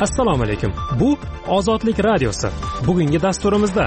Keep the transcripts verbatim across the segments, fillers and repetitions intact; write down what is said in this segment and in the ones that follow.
Assalomu alaykum. Bu Ozodlik radiosi. Bugungi dasturimizda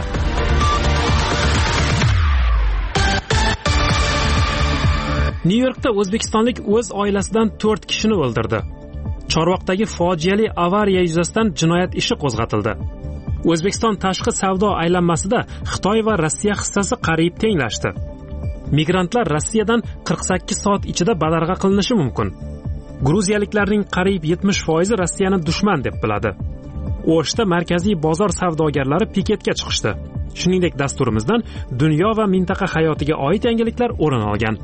Nyu-Yorkda o'zbekistonlik o'z oilasidan to'rt kishini o'ldirdi. Chorvoqdagi fojiali avariya yuzasidan jinoyat ishi qo'zg'atildi. O'zbekiston tashqi savdo aylanmasida Xitoy va Rossiya hissasi qariyb tenglashdi. Migrantlar Rossiyadan qirq sakkiz soat ichida badarg'a qilinishi mumkin. Gruziyaliklarning qariyb yetmish foizi Rossiyani dushman deb biladi. O'shda markaziy bozor savdogarlari piketga chiqishdi. Shuningdek, dasturimizdan dunyo va mintaqa hayotiga oid yangiliklar o'rin olgan.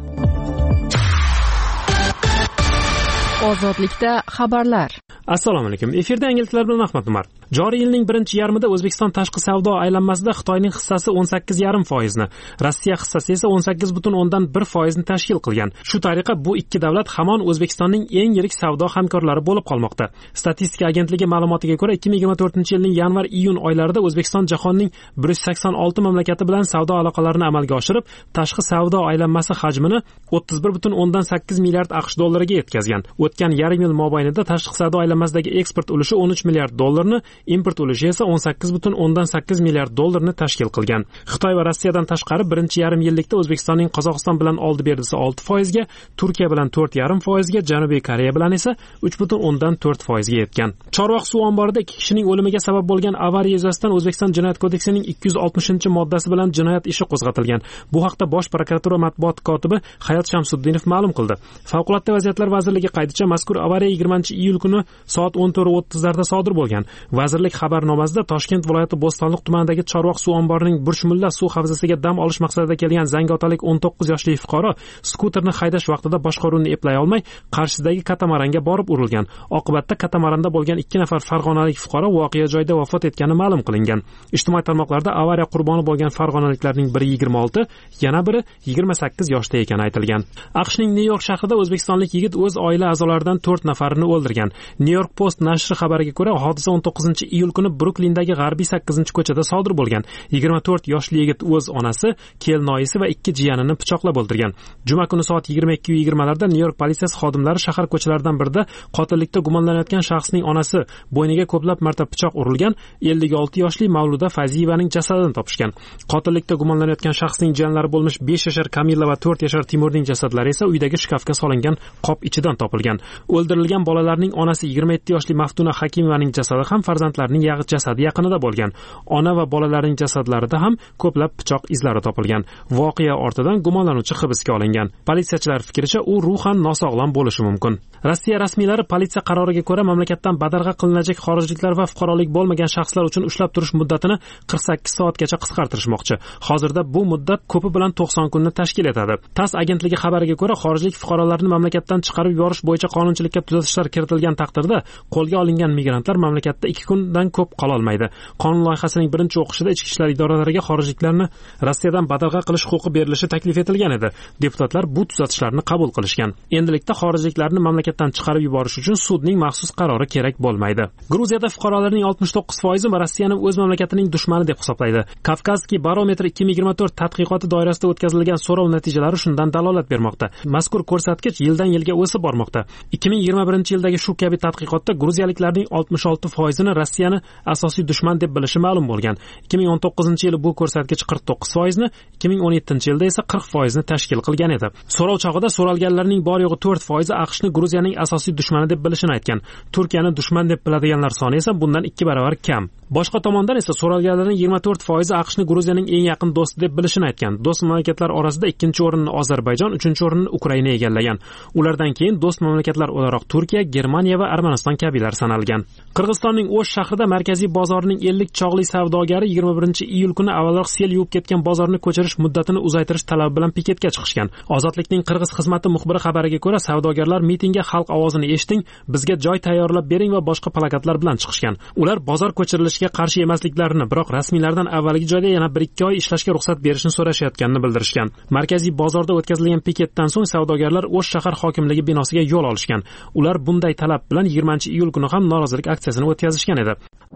Ozodlikda xabarlar. Assalomu alaykum. Efirda yangiliklar bilan Ahmad Umar. Joriy yilning birinchi yarmida O'zbekiston tashqi savdo aylanmasida Xitoyning hissasi o'n sakkiz yarim foizni, Rossiya hissasi esa o'n sakkiz butun o'ndan bir foizni tashkil qilgan. Shu tariqa bu ikki davlat hamon O'zbekistonning eng yirik savdo hamkorlari bo'lib qolmoqda. Statistika agentligi ma'lumotiga ko'ra, ikki ming yigirma to'rtinchi yilning yanvar-iyun oylarida O'zbekiston jahonning bir yuz sakson olti mamlakati bilan savdo aloqalarini amalga oshirib, tashqi savdo aylanmasi hajmini o'ttiz bir butun o'ndan sakkiz milliard AQSh dollariga yetkazgan. O'tgan yarim yil mobaynida tashqi savdo aylanmasidagi eksport ulushi o'n uch milliard dollarni, import ulushi esa o'n sakkiz butun o'ndan sakkiz milliard dollarni tashkil qilgan. Xitoy va Rossiyadan tashqari birinchi yarim yillikda O'zbekistonning Qozog'iston bilan oldi berdisi olti foizga, Turkiya bilan to'rt yarim foizga, Janubiy Koreya bilan esa uch butun o'ndan to'rt foizga yetgan. Chorvoq suv omborida ikki kishining o'limiga sabab bo'lgan avariya yuzasidan O'zbekiston Jinoyat kodeksining ikki yuz oltmishinchi moddasi bilan jinoyat ishi qo'zg'atilgan. Bu haqda Bosh prokuratura matbuot kotibi Hayot Shamsuddinov ma'lum qildi. Favqulodda vaziyatlar vazirligi qayticha mazkur avariya yigirmanchi iyul kuni soat o'n to'rt o'ttizlarda sodir bo'lgan. Vazirlik xabarnomasida Toshkent viloyati Bo'stonliq tumanidagi Chorvoq suv omborining Burshmulla suv havzasiga dam olish maqsadida kelgan zangiotalik o'n to'qqiz yoshli fuqaro skuterni haydash vaqtida boshqaruvni eplay olmay qarshisidagi katamaranga borib urilgan. Oqibatda katamaranda bo'lgan ikki nafar farg'onalik fuqaro voqea joyida vafot etgani ma'lum qilingan. Ijtimoiy tarmoqlarda avariya qurboni bo'lgan farg'onaliklarning biri yigirma olti, yana biri yigirma sakkiz yoshda ekani aytilgan. AQShning Nyu-York shahrida o'zbekistonlik yigit o'z oila a'zolaridan to'rt nafarini o'ldirgan. New York Post nashri xabariga ko'ra, hodisa o'n to'qqizinchi iyul kuni Bruklindagi g'arbiy sakkizinchi ko'chada sodir bo'lgan. yigirma to'rt yoshli yigit o'z onasi, kelinoyisi va ikki jiyanini pichoqlab o'ldirgan. Juma kuni soat yigirma ikki yigirmalarda Nyu-York politsiyasi xodimlari shahar ko'chalaridan birida qotillikda gumonlanayotgan shaxsning onasi bo'yniga ko'plab marta pichoq urilgan ellik olti yoshli Mavluda Faziyevaning jasadini topishgan. Qotillikda gumonlanayotgan shaxsning jiyanlari bo'lmish besh yashar Kamilla va to'rt yashar Timurning jasadlari esa uydagi shkafga solingan qop ichidan topilgan. O'ldirilgan bolalarning onasi yigirma yetti yoshli Maftuna Hakimovaning jasadi ham farzandlarining jasadi yaqinida bo'lgan. Ona va bolalarning jasadlarida ham ko'plab pichoq izlari topilgan. Voqea ortidan gumonlanuvchi hibsga olingan. Politsiyachilar fikricha, u ruhan nosog'lom bo'lishi mumkin. Rossiya rasmiylari politsiya qaroriga ko'ra mamlakatdan badarg'a qilinajak xorijliklar va fuqarolik bo'lmagan shaxslar uchun ushlab turish muddatini qirq sakkiz soatgacha qisqartirishmoqchi. Hozirda bu muddat ko'pi bilan to'qson kunni tashkil etadi. TASS agentligi xabariga ko'ra, xorijlik fuqarolarni mamlakatdan chiqarib yuborish bo'yicha qonunchilikka tuzatishlar kiritilgan taqdirda qo'lga olingan migrantlar mamlakatda ikki kundan ko'p qola olmaydi. Qonun loyihasining birinchi o'qishida ichki ishlar idoralariga xorijliklarni Rossiyadan badarg'a qilish huquqi berilishi taklif etilgan edi. Deputatlar bu tuzatishlarni qabul qilishgan. Endilikda xorijliklarni mamlakatdan chiqarib yuborish uchun sudning maxsus qarori kerak bo'lmaydi. Gruziyada fuqarolarning oltmish to'qqiz foizi Rossiyani o'z mamlakatining dushmani deb hisoblaydi. Kavkazskiy barometr ikki ming yigirma to'rt tadqiqoti doirasida o'tkazilgan so'rov natijalari shundan dalolat bermoqda. Mazkur ko'rsatkich yildan yilga o'sib bormoqda. ikki ming yigirma birinchi yildagi shu kabi tadqiqotda gruziyaliklarning oltmish olti foizini Rossiyani asosiy dushman deb bilishi ma'lum bo'lgan. ikki ming o'n to'qqizinchi yili bu ko'rsatkich qirq to'qqiz foizni, ikki ming o'n yettinchi yilda esa qirq foizni tashkil qilgan edi. So'rov chog'ida so'ralganlarning bor yo'g'i to'rt foizi AQShni Gruziyaning asosiy dushmani deb bilishini aytgan. Turkiyani dushman deb biladiganlar soni esa bundan ikki barobar kam. Boshqa tomondan esa so'ralganlarning yigirma to'rt foizi AQShni Gruziyaning eng yaqin do'sti deb bilishini aytgan. Do'st mamlakatlar orasida ikkinchi o'rinni Ozarbayjon, uchinchi o'rinni Ukraina egallagan. Ulardan keyin do'st mamlakatlar o'laroq Turkiya, Germaniya va Armaniston kabilar sanalgan. Qirg'izistonning O'sh shahrida markaziy bozorning ellik chog'li savdogari yigirma birinchi iyul kuni avvalroq sel yuvib ketgan bozorni ko'chirish muddatini uzaytirish talabi bilan piketga chiqishgan. Ozodlikning Qirg'iz xizmati muxbiri xabariga ko'ra, savdogarlar mitingga xalq ovozini eshiting, bizga joy tayyorlab bering va boshqa plakatlar bilan chiqishgan. Ular bozor ko'chirilishiga qarshi emasliklarini, biroq rasmiylardan avvalgi joyda yana bir ikki oy ishlashga ruxsat berishni so'rashayotganini bildirishgan. Markaziy bozorda o'tkazilgan piketdan so'ng savdogarlar O'sh shahar hokimligi binosiga yo'l olishgan. Ular bunday talab bilan yigirmanchi iyul kuni ham norozilik aksiyasini o'tkazishgan edi.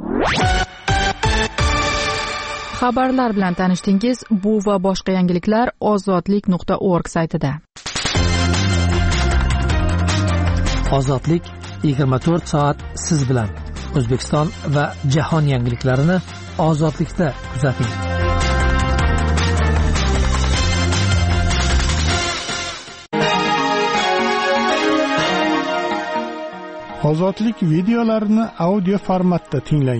Xabarlar bilan tanishdingiz. Bu va boshqa yangiliklar ozodlik nuqta org saytida. Ozodlik yigirma to'rt soat siz bilan. O'zbekiston va jahon yangiliklarini Ozodlikda kuzating. Ozodlik videolarini audio formatda tinglang.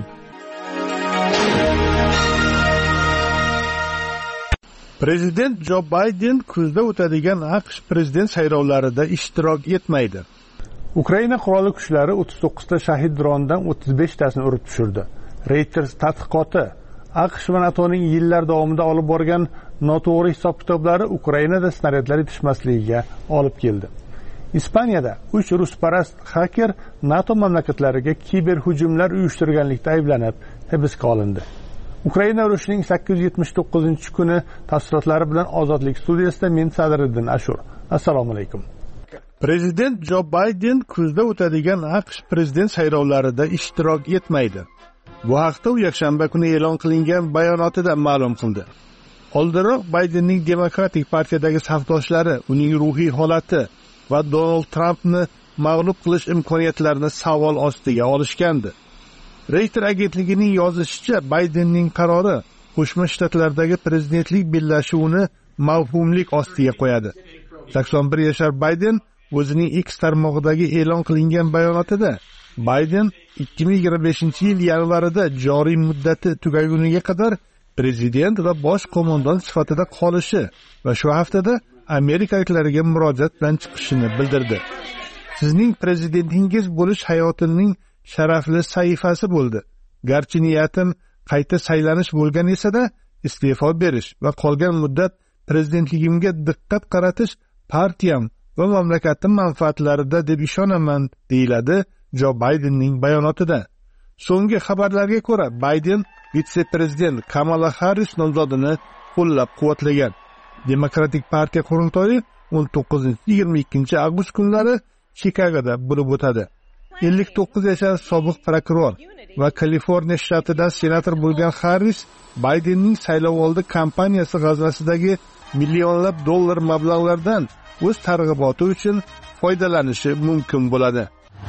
Prezident Jo Bayden kuzda o'tadigan AQSh prezident saylovlarida ishtirok etmaydi. Ukraina qurolli kuchlari o'ttiz to'qqizta shahid drondan o'ttiz beshtasini urib tushirdi. Reuters tadqiqoti AQSh va NATOning yillar davomida olib borgan noto'g'ri hisob-kitoblari Ukrainada snaryadlar yetishmasligiga olib keldi. Ispaniyada uch rusparast xaker NATO mamlakatlariga kiberhujumlar uyushtirganlikda ayblanib hibsga olindi. Ukraina urushining sakkiz yuz yetmish to'qqizinchi kuni tafsilotlari bilan Ozodlik studiyasida men Sadriddin Ashur. Assalomu alaykum. Prezident Jo Bayden kuzda o'tadigan AQSh prezident saylovlarida ishtirok etmaydi. Bu haqda u yakshanba kuni e'lon qilingan bayonotida ma'lum qildi. Oldinroq Baydenning Demokratik partiyadagi safdoshlari uning ruhiy holati va Donald Trampni mag'lub qilish imkoniyatlarini savol ostiga olishgandi. Reuters agentligining yozishicha, Baydenning qarori Qo'shma Shtatlardagi prezidentlik bellashuvini mavhumlik ostiga qo'yadi. sakson bir yashar Bayden o'zining X tarmog'idagi e'lon qilingan bayonotida Bayden ikki ming yigirma beshinchi yil yanvarida joriy muddati tugaguniga qadar prezident va bosh qo'mondon sifatida qolishi va shu haftada amerikaliklarga murojaat bilan chiqishini bildirdi. Sizning prezidentingiz bo'lish hayotimning sharafli sahifasi bo'ldi. Garchi niyatim qayta saylanish bo'lgan esa-da, iste'fo berish va qolgan muddat prezidentligimga diqqat qaratish partiyam va mamlakatim manfaatlarida deb ishonaman, deyiladi Jo Baydenning bayonotida. So'nggi xabarlarga ko'ra, Bayden vitse-prezident Kamala Harris nomzodini qo'llab-quvvatlagan. Demokratik partiya qurultoyi o'n to'qqizinchi yigirma ikkinchi avgust kunlari Chikagoda bo'lib o'tadi. ellik to'qqiz yashar sobiq prokuror va Kaliforniya shtatidan senator bo'lgan Harris, Baydenning saylovoldi kampaniyasi g'aznasidagi millionlab dollar mablag'lardan o'z targ'iboti uchun foydalanishi mumkin bo'ladi.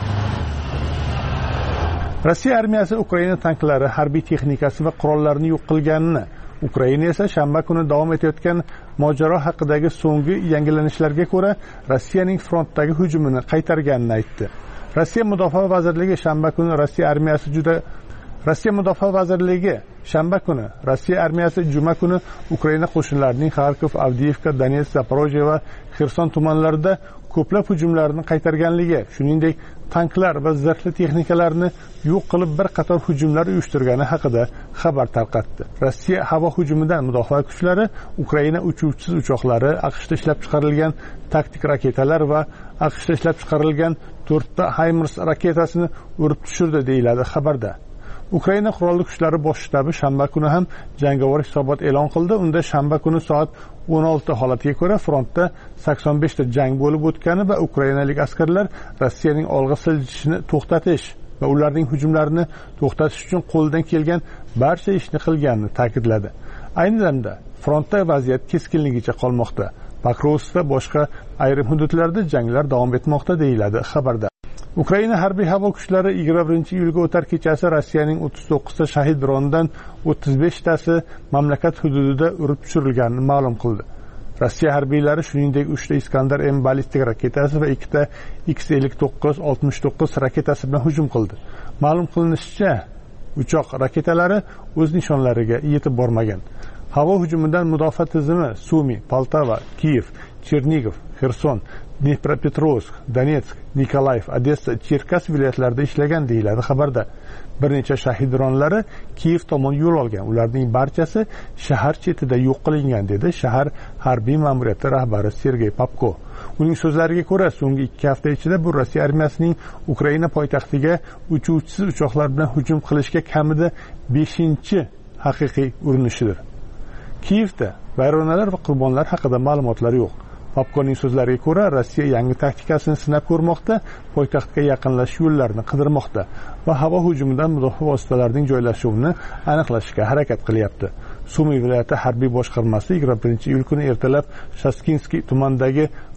Rossiya armiyasi Ukraina tanklari, harbiy texnikasi va qurollarini yo'q qilganini, Ukraina esa shanba kuni davom etayotgan mojaro haqidagi so'nggi yangilanishlarga ko'ra Rossiyaning frontdagi hujumini qaytarganini aytdi. Rossiya Mudofaa vazirligi shanba kuni Rossiya armiyasi juda Rossiya Mudofaa vazirligi shanba kuni Rossiya armiyasi juma kuni Ukraina qo'shinlarining Kharkov, Avdiivka, Donetsk, Zaporojye va Xerson tumanlarida ko'plab hujumlarni qaytarganligi, shuningdek tanklar va zirhli texnikalarni yo'q qilib bir qator hujumlar uyushtirgani haqida xabar tarqatdi. Rossiya havo hujumidan mudofaa kuchlari Ukraina uchuvchisiz uchoqlari, AQShda ishlab chiqarilgan taktik raketalar va AQShda ishlab chiqarilgan to'rtta HIMARS raketasini urib tushirdi, deyiladi xabarda. Ukraina qurolli kuchlari bosh shtabi shanba kuni ham jangovar hisobot e'lon qildi. Unda shanba kuni soat o'n olti holatiga ko'ra frontda sakson beshta jang bo'lib o'tgani va ukrainalik askarlar Rossiyaning olg'a siljishini to'xtatish va ularning hujumlarini to'xtatish uchun qo'ldan kelgan barcha ishni qilganini ta'kidladi. Ayni damda frontda vaziyat keskinligicha qolmoqda. Pokrovsk va boshqa ayrim hududlarda janglar davom etmoqda, deyiladi xabarda. Ukraina harbiy havo kuchlari yigirma birinchi iyulga o'tar kechasi Rossiyaning o'ttiz to'qqizta shahid dronidan o'ttiz beshtasi mamlakat hududida urib tushirilganini ma'lum qildi. Rossiya harbiylari shuningdek uchta Iskandar M ballistik raketasi va ikkita X ellik to'qqiz oltmish to'qqiz raketasi bilan hujum qildi. Ma'lum qilinishicha, uchoq raketalari o'z nishonlariga yetib bormagan. Havo hujumidan mudofaa tizimi Sumi, Poltava, Kiyev, Chernigov, Xerson, Dnepropetrovsk, Donetsk, Nikolayev, Odessa, Cherkas viloyatlarida ishlagan, deyiladi xabarda. Bir necha shahid dronlari Kiyev tomon yo'l olgan. Ularning barchasi shahar chetida yo'q qilingan, dedi shahar harbiy ma'muriyati rahbari Sergey Popko. Uning so'zlariga ko'ra, so'nggi ikki hafta ichida bu Rossiya armiyasining Ukraina poytaxtiga uchuvchisiz uchoqlar bilan hujum qilishga kamida beshinchi haqiqiy urinishidir. Kiyevda vayronalar va qurbonlar haqida ma'lumotlar yo'q. Popkoning so'zlariga ko'ra, Rossiya yangi taktikasini sinab ko'rmoqda, poytaxtga yaqinlashish yo'llarini qidirmoqda va havo hujumidan mudofaa vositalarining joylashuvini aniqlashga harakat qilyapti. Sumi viloyati harbiy boshqarmasi yigirma birinchi iyul kuni ertalab Shaskinskiy tumanidagi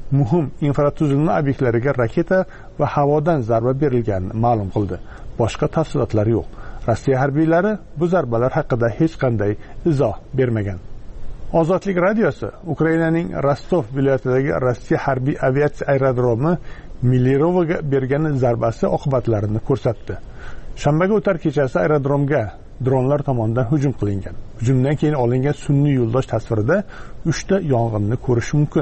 muhim infratuzilma obyektlariga raketa va havodan zarba berilganini ma'lum qildi. Boshqa tafsilotlar yo'q. Rossiya harbiylari bu zarbalar haqida hech qanday izoh bermagan. Ozodlik radiosi Ukrainaning Rostov viloyatidagi Rossiya harbiy aviatsiya aerodromi Milirovoga bergan zarbasi oqibatlarini ko'rsatdi. Shanbaga o'tar kechasi aerodromga dronlar tomonidan hujum qilingan. Hujumdan keyin olingan sun'iy yo'ldosh tasvirida uchta yong'inni ko'rish mumkin.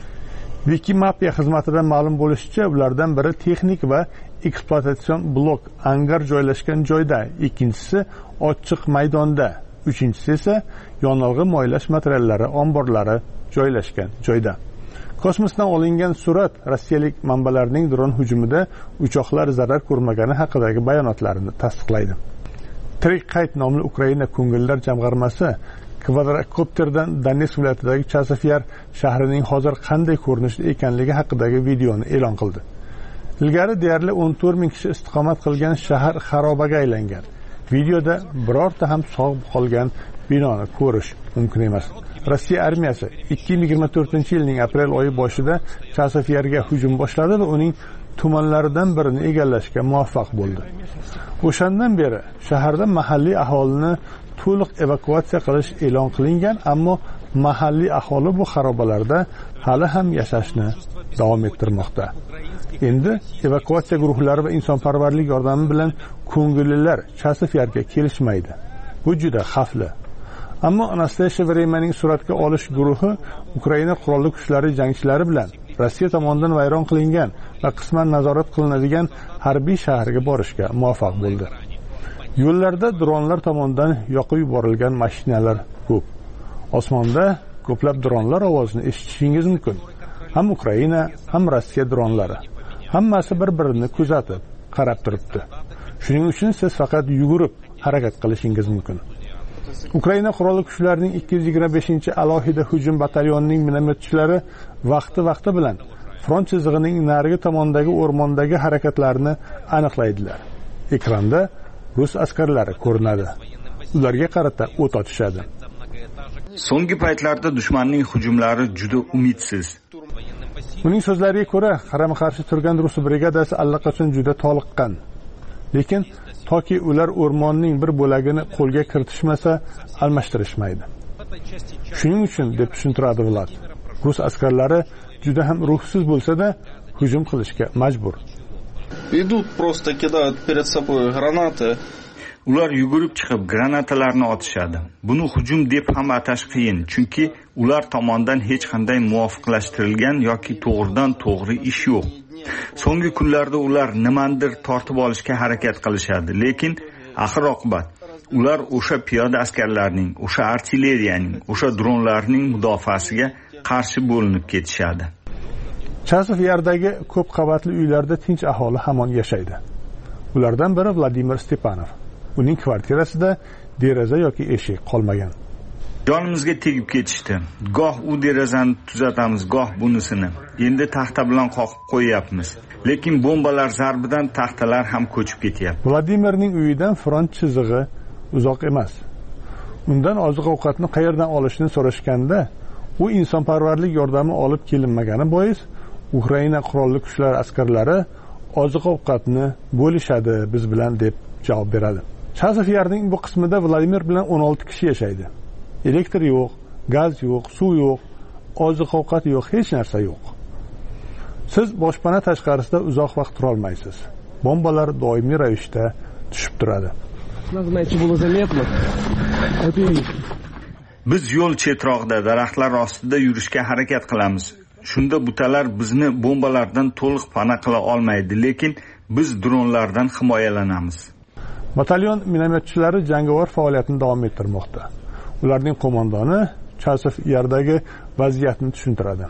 Wikimapia xizmatidan ma'lum bo'lishicha, ulardan biri texnik va ekspluatatsion blok angar joylashgan joyda, ikkinchisi ochiq maydonda, uchinchisi esa yonilg'i moylash materiallari omborlari joylashgan joyda. Kosmosdan olingan surat rossiyalik manbalarning dron hujumida uchoqlar zarar ko'rmagani haqidagi bayonotlarini tasdiqlaydi. Tirik qayd nomli Ukraina ko'ngillar jamg'armasi kvadrokopterdan Donetsk viloyatidagi Chasofyar shahrining hozir qanday ko'rinishda ekanligi haqidagi videoni e'lon qildi. Ilgari deyarli o'n to'rt ming kishi istiqomat qilgan shahar xarobaga aylangan. Videoda birorta ham sog' qolgan binoni ko'rish mumkin emas. Rossiya armiyasi ikki ming yigirma to'rtinchi yilning aprel oyi boshida Chasofyarga hujum boshladi va uning tumanlaridan birini egallashga muvaffaq bo'ldi. O'shandan beri shaharda mahalliy aholini to'liq evakuatsiya qilish e'lon qilingan, ammo mahalliy aholi bu xarobalarda hali ham yashashni davom ettirmoqda. Endi evakuatsiya guruhlari va insonparvarlik yordami bilan ko'ngillilar Chasofyarga kelishmaydi. Bu juda xavfli. Ammo Anastasiya Vremyaning suratga olish guruhi Ukraina qurolli kuchlari jangchilari bilan Rossiya tomonidan vayron qilingan va qisman nazorat qilinadigan harbiy shaharga borishga muvaffaq bo'ldi. Yo'llarda dronlar tomonidan yoqib yuborilgan mashinalar ko'p. Osmonda ko'plab dronlar ovozini eshitishingiz mumkin. Ham Ukraina, ham Rossiya dronlari. Hammasi bir-birini kuzatib, qarab turibdi. Shuning uchun siz faqat yugurib harakat qilishingiz mumkin. Ukraina qurolli kuchlarining ikki yuz yigirma beshinchi alohida hujum batalyonining minomyotchilari vaqti-vaqti bilan front chizig'ining narigi tomondagi o'rmondagi harakatlarni aniqlaydilar. Ekranda rus askarlari ko'rinadi. Ularga qarata o't ochishadi. So'nggi paytlarda dushmanning hujumlari juda umidsiz. Uning so'zlariga ko'ra, qarama-qarshi turgan rus brigadasi allaqachon juda toliqqan. Lekin toki ular o'rmonning bir bo'lagini qo'lga kiritishmasa, almashtirishmaydi. Shuning uchun deb tushuntiradi Vlad. Rus askarlari juda ham ruhsiz bo'lsa-da, hujum qilishga majbur. Идут просто кидают перед собой гранаты. Ular yugurib chiqib granatalarni otishadi. Buni hujum deb ham atash qiyin, chunki ular tomonidan hech qanday muvofiqlashtirilgan yoki to'g'ridan to'g'ri ish yo'q. So'nggi kunlarda ular nimandir tortib olishga harakat qilishadi, lekin axir oqibat ular o'sha piyoda askarlarning, o'sha artilleriyaning, o'sha dronlarning mudofaasiga qarshi bo'linib ketishadi. Chasofyardagi ko'p qavatli uylarda tinch aholi hamon yashaydi. Ulardan biri Vladimir Stepanov. Uning kvartirasida deraza yoki eshik qolmagan. Jonimizga tegib ketishdi. Goh u derazani tuzatamiz, goh bunisini. Endi taxta bilan qoqib qo'yapmiz. Lekin bombalar zarbidan taxtalar ham ko'chib ketyapti. Vladimirning uyidan front chizig'i uzoq emas. Undan oziq-ovqatni qayerdan olishni so'rashganda, u insonparvarlik yordami olib kelinmagani bois, Ukraina qurolli kuchlari askarlari oziq-ovqatni bo'lishadi biz bilan deb javob beradi. Chasofyarning bu qismida Vladimir bilan o'n olti kishi yashaydi. Elektr yo'q, gaz yo'q, suv yo'q, oziq-ovqat yo'q, hech narsa yo'q. Siz boshpana tashqarisida uzoq vaqt tura olmaysiz. Bombalar doimiy ravishda tushib turadi. Biz yo'l chetrog'ida daraxtlar ostida yurishga harakat qilamiz. Shunda butalar bizni bombalardan to'liq pana qila olmaydi, lekin biz dronlardan himoyalanamiz. Batalyon minomyotchilari jangovar faoliyatini davom ettirmoqda. Ularning qo'mondoni Chasofyardagi vaziyatni tushuntiradi.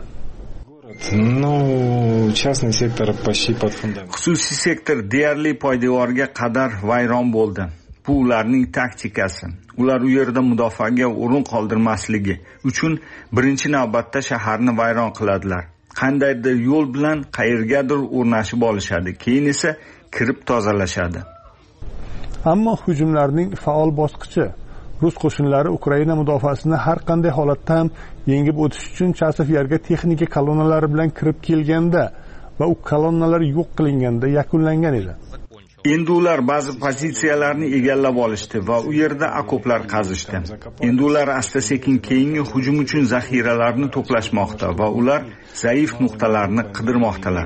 Xususiy sektor deyarli poydevorga qadar vayron bo'ldi. Bu ularning taktikasi. Ular u yerda mudofaaga o'rin qoldirmasligi uchun birinchi navbatda shaharni vayron qiladilar. Qandaydir yo'l bilan qayergadir o'rnashib olishadi, keyin esa kirib tozalashadi. Ammo hujumlarning faol bosqichi rus qo'shinlari Ukraina mudofaasini har qanday holatda ham yengib o'tish uchun Chasiv Yarga texnika kolonnalari bilan kirib kelganda va u kolonnalar yo'q qilinganda yakunlangan edi. Endi ular ba'zi pozitsiyalarni egallab olishdi va u yerda okoplar qazishdi. Endi ular asta-sekin keyingi hujum uchun zaxiralarni to'plashmoqda va ular zaif nuqtalarni qidirmoqdalar.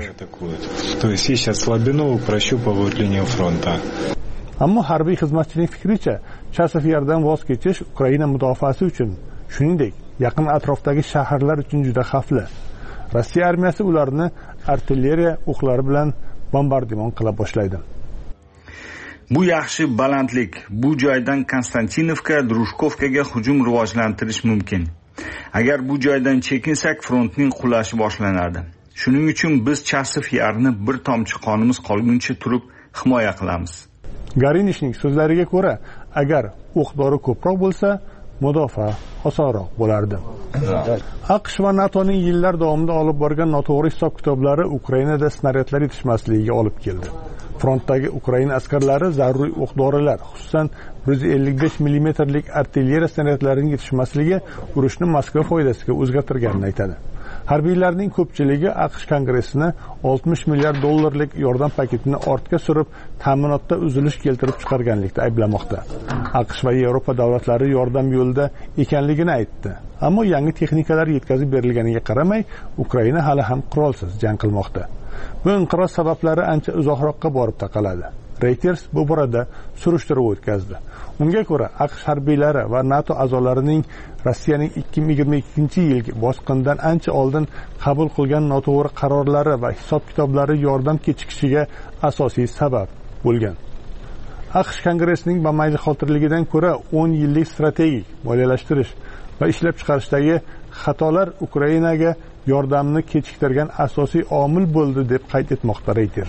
Ammo harbiy xizmatchining fikricha, Chasiv Yardan voz kechish Ukraina mudofaasi uchun, shuningdek, yaqin atrofdagi shaharlar uchun juda xavfli. Rossiya armiyasi ularni artilleriya o'qlari bilan bombardimon qila boshlaydi. Bu yaxshi balandlik. Bu joydan Konstantinovka, Drushkovkaga hujum rivojlantirish mumkin. Agar bu joydan chekinsak, frontning qulashi boshlanadi. Shuning uchun biz Chasiv Yarni bir tomchi qonimiz qolguncha turib himoya qilamiz. Garinishning so'zlariga ko'ra, agar o'q-dori ko'proq bo'lsa, mudofaa osonroq bo'lardi. AQSh va NATOning yillar davomida olib borgan noto'g'ri hisob-kitoblari Ukrainada snaryadlar yetishmasligiga olib keldi. Frontdagi Ukraina askarlari zaruriy o'q-dorilar, xususan bir yuz ellik besh millimetrlik artilleriya snaryadlarining yetishmasligi urushni Moskva foydasiga o'zgartirganini aytadi. Harbiylarning ko'pchiligi AQSh kongressini oltmish milliard dollarlik yordam paketini ortga surib, ta'minotda uzilish keltirib chiqarganlikda ayblamoqda. AQSh va Yevropa davlatlari yordam yo'lida ekanligini aytdi. Ammo yangi texnikalar yetkazib berilganiga qaramay, Ukraina hali ham qurolsiz jang qilmoqda. Bu inqiroz sabablari ancha uzoqroqqa borib taqaladi. Reuters bu borada surishtiruv o'tkazdi. Unga ko'ra, AQSh harbiylari va NATO a'zolarining Rossiyaning ikki ming yigirma ikkinchi yilgi bosqindan ancha oldin qabul qilgan noto'g'ri qarorlari va hisob-kitoblari yordam kechikishiga asosiy sabab bo'lgan. AQSh kongressining bamayli xotirligidan ko'ra o'n yillik strategik moliyalashtirish va ishlab chiqarishdagi xatolar Ukrainaga yordamni kechiktirgan asosiy omil bo'ldi deb qayd etmoqda Reuters.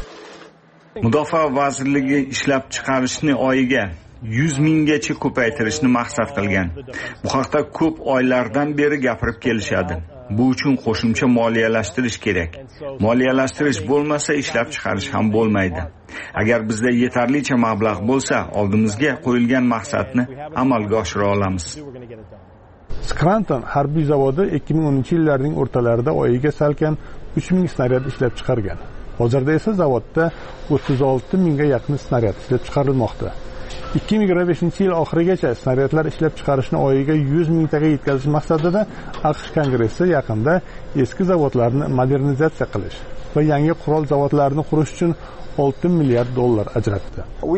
Mudofaa vazirligi ishlab chiqarishni oyiga yuz minggacha ko'paytirishni maqsad qilgan. Bu haqda ko'p oylardan beri gapirib kelishadi. Bu uchun qo'shimcha moliyalashtirish kerak. Moliyalashtirish bo'lmasa, ishlab chiqarish ham bo'lmaydi. Agar bizda yetarlicha mablag' bo'lsa, oldimizga qo'yilgan maqsadni amalga oshira olamiz. Scranton harbiy zavodi ikki ming o'ninchi yillarning o'rtalarida oyiga salkam uch ming snaryad ishlab chiqargan. Hozirda esa zavodda o'ttiz olti mingga yaqin snaryad ishlab chiqarilmoqda. ikki ming yigirma beshinchi yil oxirigacha snaryadlar ishlab chiqarishni oyiga yuz mingtaga yetkazish maqsadida AQSh kongressi yaqinda eski zavodlarni modernizatsiya qilish va yangi qurol zavodlarini qurish uchun olti milliard dollar ajratdi.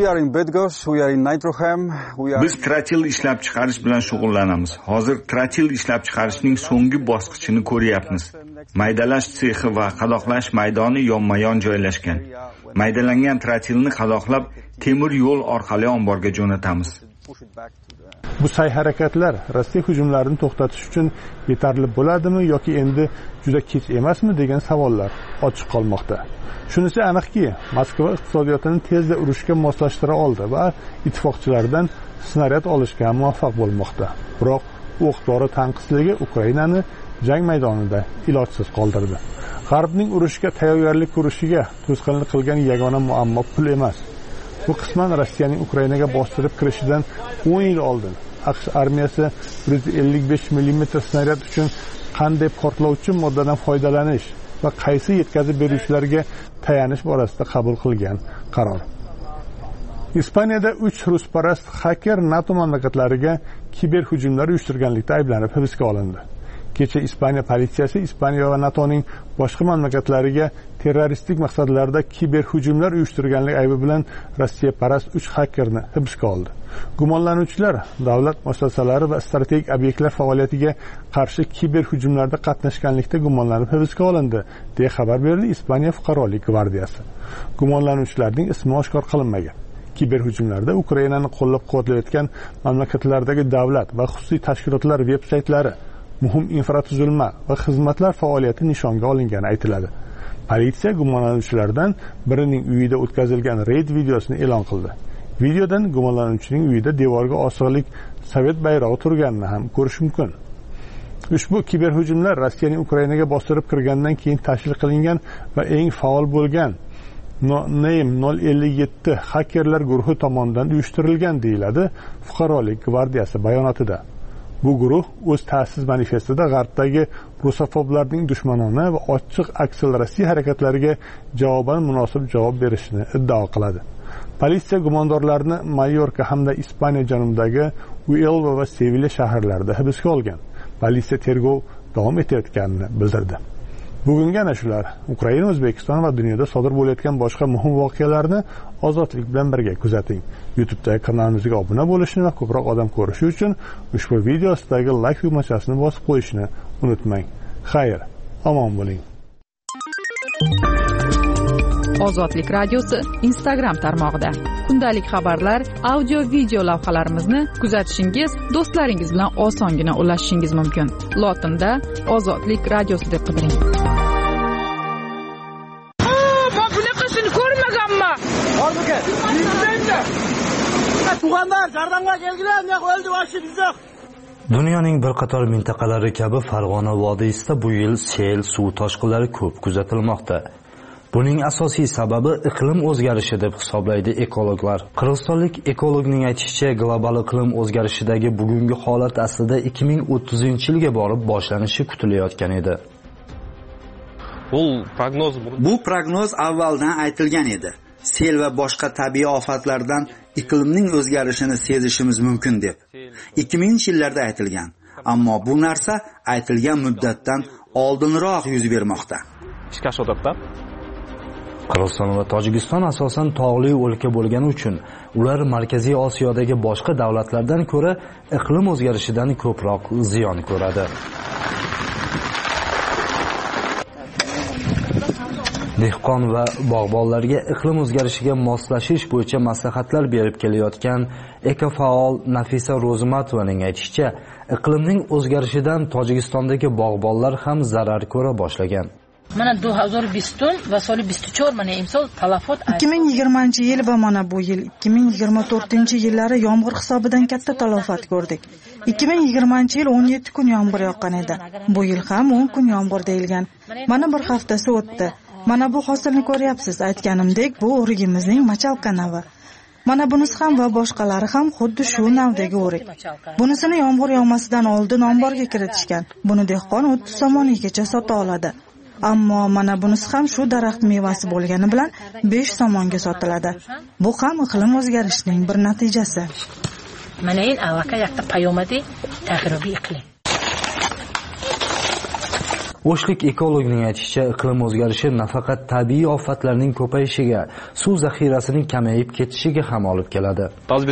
Biz trotil ishlab chiqarish bilan shug'ullanamiz. Hozir trotil ishlab chiqarishning so'nggi bosqichini ko'ryapmiz. Maydalash sexi va qadoqlash maydoni yonma-yon joylashgan. Maydalangan trotilni qadoqlab, temir yo'l orqali omborga jo'natamiz. Bu sa'y-harakatlar Rossiya hujumlarini to'xtatish uchun yetarli bo'ladimi yoki endi juda kech emasmi degan savollar ochiq qolmoqda. Shunisi aniqki, Moskva iqtisodiyotini tezda urushga moslashtira oldi va ittifoqchilardan snaryad olishga muvaffaq bo'lmoqda. Biroq o'q-dori tanqisligi Ukrainani jang maydonida ilojsiz qoldirdi. G'arbning urushga tayyorgarlik ko'rishiga to'sqinlik qilgan yagona muammo pul emas. Bu qisman Rossiyaning Ukrainaga bostirib kirishidan o'n yil oldin AQSh armiyasi bir yuz ellik besh millimetr snaryad uchun qanday portlovchi moddadan foydalanish va qaysi yetkazib beruvchilarga tayanish borasida qabul qilgan qaror. Ispaniyada uch rusparast xaker NATO mamlakatlariga kiberhujumlar uyushtirganlikda ayblanib hibsga olindi. Kecha Ispaniya politsiyasi Ispaniya va NATOning boshqa mamlakatlariga terroristik maqsadlarda kiberhujumlar uyushtirganlik aybi bilan Rossiya parast uch xakerni hibsga oldi. Gumonlanuvchilar davlat muassasalari va strategik obyektlar faoliyatiga qarshi kiberhujumlarda qatnashganlikda gumonlanib hibsga olindi, deya xabar berdi Ispaniya fuqarolik gvardiyasi. Gumonlanuvchilarning ismi oshkor qilinmagan. Kiberhujumlarda Ukrainani qo'llab-quvvatlayotgan mamlakatlardagi davlat va xususiy tashkilotlar veb-saytlari, muhim infratuzilma va xizmatlar faoliyati nishonga olingani aytiladi. Politsiya gumonlanuvchilardan birining uyida o'tkazilgan reyd videosini e'lon qildi. Videodan gumonlanuvchining uyida devorga osig'lik Sovet bayrog'i turganini ham ko'rish mumkin. Ushbu kiberhujumlar Rossiyaning Ukrainaga bostirib kirgandan keyin tashkil qilingan va eng faol bo'lgan Name nol ellik yetti hakerlar guruhi tomonidan uyushtirilgan deyiladi fuqarolik gvardiyasi bayonotida. Bu guruh o'z ta'sis manifestida G'arbdagi rusofoblarning dushmanona va ochiq aksilrossiya harakatlariga javoban munosib javob berishini iddao qiladi. Politsiya gumondorlarni Mayorka hamda Ispaniya janubidagi Uelva va Sevilla shaharlarida hibsga olgan. Politsiya tergov davom etayotganini bildirdi. Bugungi ana shular. Ukraina, O'zbekiston va dunyoda sodir bo'layotgan boshqa muhim voqealarni ozodlik bilan birga kuzating. YouTube'dagi kanalimizga obuna bo'lishni va ko'proq odam ko'rishi uchun ushbu video ostidagi like tugmachasini bosib qo'yishni unutmang. Xayr, omon bo'ling. Ozodlik radiosi Instagram tarmog'ida kundalik xabarlar, audio video lavhalarimizni kuzatishingiz, do'stlaringiz bilan osongina ulashishingiz mumkin. Lotinda Ozodlik radiosi deb qidiring. Dunyoning bir qator mintaqalari kabi Farg'ona vodiysida bu yil sel, suv toshqinlari ko'p kuzatilmoqda. Buning asosiy sababi iqlim o'zgarishi deb hisoblaydi ekologlar. Qirg'izistonlik ekologning aytishicha, global iqlim o'zgarishidagi bugungi holat aslida ikki ming o'ttizinchi yilga borib boshlanishi kutilayotgan edi. Bu prognoz avvaldan aytilgan edi. Sel va boshqa tabiiy ofatlardan iqlimning o'zgarishini sezishimiz mumkin deb. ikki minginchi yillarda aytilgan. Ammo bu narsa aytilgan muddatdan oldinroq yuz bermoqda. Qirg'iziston va Tojikiston asosan tog'li o'lka bo'lgani uchun ular Markaziy Osiyodagi boshqa davlatlardan ko'ra iqlim o'zgarishidan ko'proq ziyon ko'radi. Dehqon va bog'bonlarga iqlim o'zgarishiga moslashish bo'yicha maslahatlar berib kelayotgan ekofaol Nafisa Ro'zimatovaning aytishicha, iqlimning o'zgarishidan Tojikistondagi bog'bonlar ham zarar ko'ra boshlagan. Mana ikki ming yigirma va so'li ikki ming yigirma to'rt mana imsol talafot ikki ming yigirmanchi yil va mana bu yil ikki ming yigirma to'rtinchi yillari yomg'ir hisobidan katta talafot ko'rdik. ikki ming yigirmanchi yil o'n yetti kun yomg'ir yoqqan edi. Bu yil ham o'n kun yomg'ir deyilgan. Mana bir haftasi o'tdi. Mana bu hosilni ko'ryapsiz. Aytganimdek, bu o'rigimizning machalka navi. Mana bunisi ham va boshqalari ham xuddi shu navdagi o'rik. Bunisini yomg'ir yog'masidan oldin omborga kiritishgan. Buni dehqon o'ttiz somonigacha sota oladi. Ammo mana bunisi ham shu daraxt mevasi bo'lgani bilan besh somonga sotiladi. Bu ham iqlim o'zgarishining bir natijasi. Mana endi avaka yoqda payomadi tag'ribiy iqlim. O'shlik ekologning aytishicha, iqlim o'zgarishi nafaqat tabiiy ofatlarning ko'payishiga, suv zaxirasining kamayib ketishiga ham olib keladi.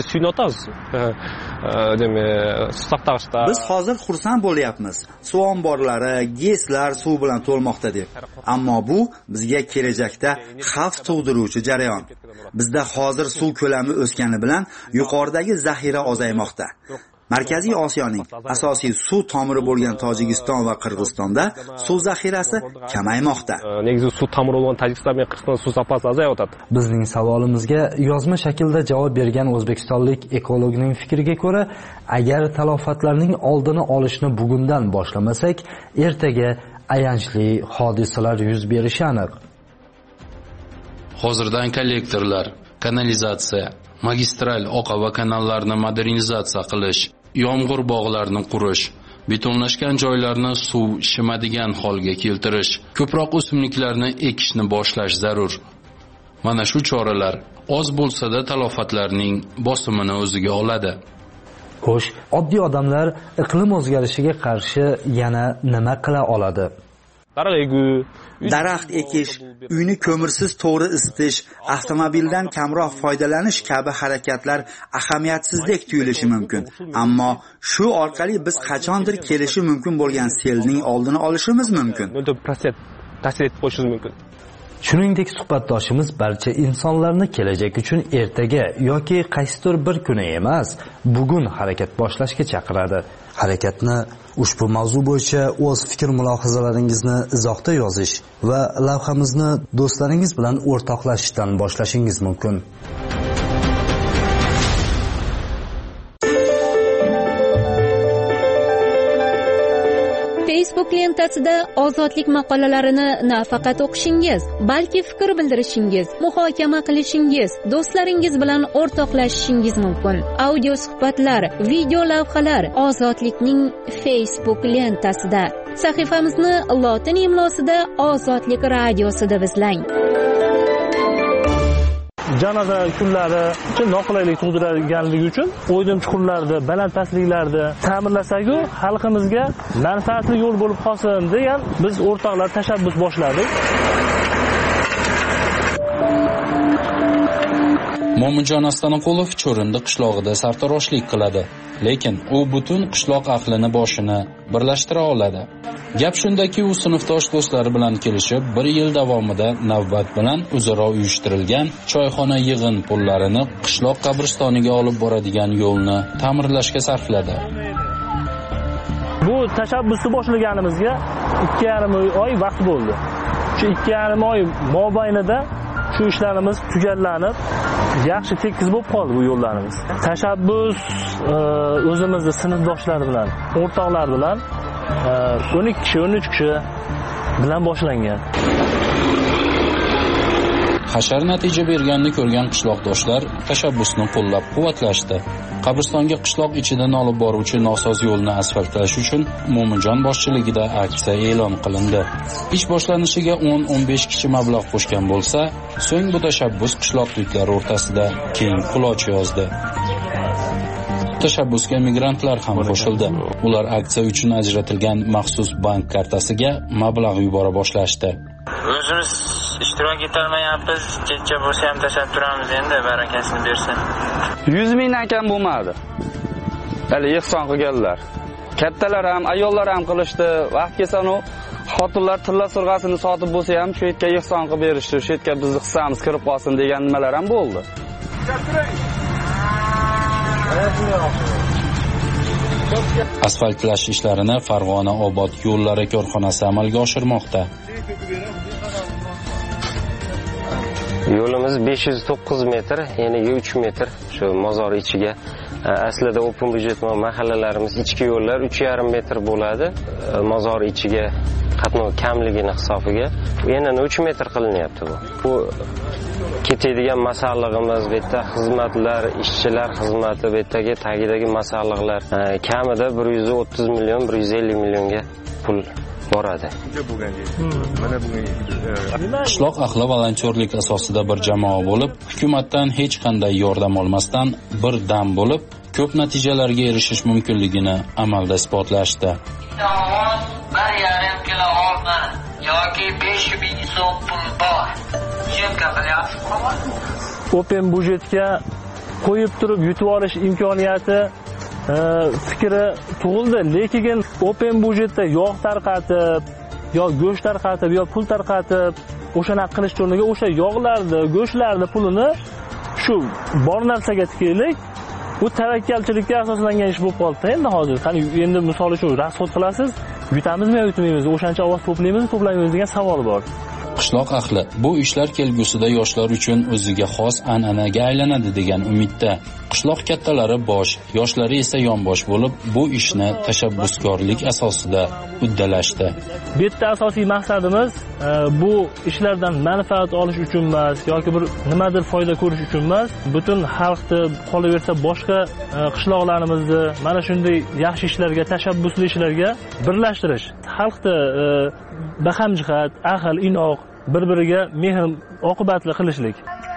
Biz hozir xursand bo'lyapmiz. Suv omborlari, GESlar suv bilan to'lmoqda deb. Ammo bu bizga kelajakda xavf tug'diruvchi jarayon. Bizda hozir suv ko'lami o'sgani bilan yuqoridagi zaxira ozaymoqda. Markaziy Osiyoning asosiy suv tomiri bo'lgan Tojikiston va Qirg'izistonda suv zaxirasi kamaymoqda. Negizgi suv tomiri bo'lgan Tojikiston va Qirg'iziston suv zapasi azayotadi. Bizning savolimizga yozma shaklda javob bergan o'zbekistonlik ekologning fikriga ko'ra, agar talofatlarning oldini olishni bugundan boshlamasak, ertaga ayanchli hodisalar yuz berishi aniq. Hozirdan kollektorlar, kanalizatsiya, magistral oqava kanallarni modernizatsiya qilish, yomg'ir bog'larini qurish, betonlashgan joylarni suv shimadigan holga keltirish, ko'proq o'simliklarni ekishni boshlash zarur. Mana shu choralar oz bo'lsa-da talofatlarning bosimini o'ziga oladi. Xo'sh, oddiy odamlar iqlim o'zgarishiga qarshi yana nima qila oladi? Daraxt ekish, uyni ko'mirsiz to'g'ri isitish, avtomobildan kamroq foydalanish kabi harakatlar ahamiyatsizlik tuyulishi mumkin. Ammo shu orqali biz qachondir kelishi mumkin bo'lgan selning oldini olishimiz mumkin. Shuningdek, suhbatdoshimiz barcha insonlarni kelajak uchun ertaga yoki qaysidir bir kuni emas, bugun harakat boshlashga chaqiradi. Harakatni ushbu mavzu bo'yicha o'z fikr-mulohazalaringizni izohda yozish va lavhamizni do'stlaringiz bilan o'rtoqlashishdan boshlashingiz mumkin. Facebook Facebook lentasida ozodlik maqolalarini nafaqat o'qishingiz, balki fikr bildirishingiz, muhokama qilishingiz, do'stlaringiz bilan o'rtoqlashishingiz mumkin. Audio suhbatlar, video lavhalar ozodlikning Facebook lentasida. Sahifamizni lotin imlosida Ozodlik radiosida izlang. Janoza kunlari uchun noqulaylik tug'dirganligi uchun o'ydim chuqurlarda, baland pastliklarda ta'mirlasak-ku, xalqimizga manfaatli yo'l bo'lib qolsin degan biz o'rtoqlar tashabbus boshladik. Mo'minjon Astanqulov Cho'rindi qishlog'ida sartaroshlik qiladi, lekin u butun qishloq ahlini boshini birlashtira oladi. Gap shundaki, u sinfdosh do'stlari bilan kelishib, bir yil davomida navbat bilan o'zaro uyushtirilgan choyxona yig'in pullarini qishloq qabristoniga olib boradigan yo'lni ta'mirlashga sarfladi. Bu tashabbusni boshlaganimizga ikki yarim oy vaqt bo'ldi. Shu ikki yarim oy mobaynida shu ishlarimiz tugallanib, yaxshi tekis bo'lib qoldi bu yo'llarimiz. Tashabbus o'zimizning sinfdoshlar bilan, o'rtoqlar bilan o'n ikki kishi, o'n uch kishi bilan boshlangan. Hashar natija berganini ko'rgan qishloqdoshlar tashabbusni qo'llab-quvvatlashdi. Qabristonga qishloq ichidan olib boruvchi nosoz yo'lni asfaltlash uchun Mo'minjon boshchiligida aksiya e'lon qilindi. Ish boshlanishiga o'n o'n besh kishi mablag' qo'shgan bo'lsa, so'ng bu tashabbus qishloqliklar o'rtasida keng quloch yozdi. Tashabbusga migrantlar ham qo'shildi. Ular aksiya uchun ajratilgan maxsus bank kartasiga mablag' yubora boshlashdi. O'zimiz ishtirok etolmayapmiz, chetcha bo'lsa ham tashlab turamiz, endi barakasini bersin. yuz mingdan kam bo'lmadi. Hali ihson qilganlar. Kattalar ham, ayollar ham qilishdi. Vaqt kelsa-nu xotinlar tilla surg'asini sotib bo'lsa ham shu yerga ihson qilib berishdi. Shu yerga bizni hissamiz kirib qolsin degan nimalar ham bo'ldi. Asfaltlash ishlarini Farg'ona Obod yo'llari korxonasi amalga oshirmoqda. Yo'limiz besh yuz to'qqiz metr, eniga uch metr shu mozor ichiga. Aslida open budjet mahallalarimiz ichki yo'llar uch yarim metr bo'ladi. Mozor ichiga qatnov kamligini hisobiga enini uch metr qilinyapti bu. Bu ketadigan masallig'imiz, bu yerda xizmatlar, ishchilar xizmati, bu yerdagi tagidagi masalliqlar kamida bir yuz o'ttiz million, bir yuz ellik millionga pul boradi. Qishloq ahli volontyorlik asosida bir jamoa bo'lib, hukumatdan hech qanday yordam olmasdan bir dam bo'lib, ko'p natijalarga erishish mumkinligini amalda isbotlashdi. bir yarim kilo olma yoki besh ming so'm pul bor. Shunga qilyapsiz. Open budjetga qo'yib turib yutib olish imkoniyati fikri tug'ildi, lekin open budjetda yog' tarqatib, yo go'sht tarqatib, yo pul tarqatib, o'shani qilish o'rniga o'sha yog'larni, go'shtlarni pulini shu bor narsaga tikaylik. Bu tavakkalchilikka asoslangan ish bo'lib qoldi. Endi hozir, qani endi misol uchun rasxod qilasiz, yutamizmi yo yutmaymiz, o'shancha ovoz to'playmiz, to'playmiz degan savol bor. Qishloq ahli bu ishlar kelgusida yoshlar uchun o'ziga xos an'anaga aylanadi degan umidda. Qishloq kattalari bosh, yoshlari esa yonbosh bo'lib, bu ishni tashabbuskorlik asosida uddalashdi. Bu yerda asosiy maqsadimiz bu ishlardan manfaat olish uchun emas, yoki bir nimadir foyda ko'rish uchun emas, butun xalqni, qolaversa boshqa qishloqlarimizni mana shunday yaxshi ishlarga, tashabbusli ishlarga birlashtirish. Xalqni baham-jihat, aql, inoq, bir-biriga mehr oqibatli qilishlik.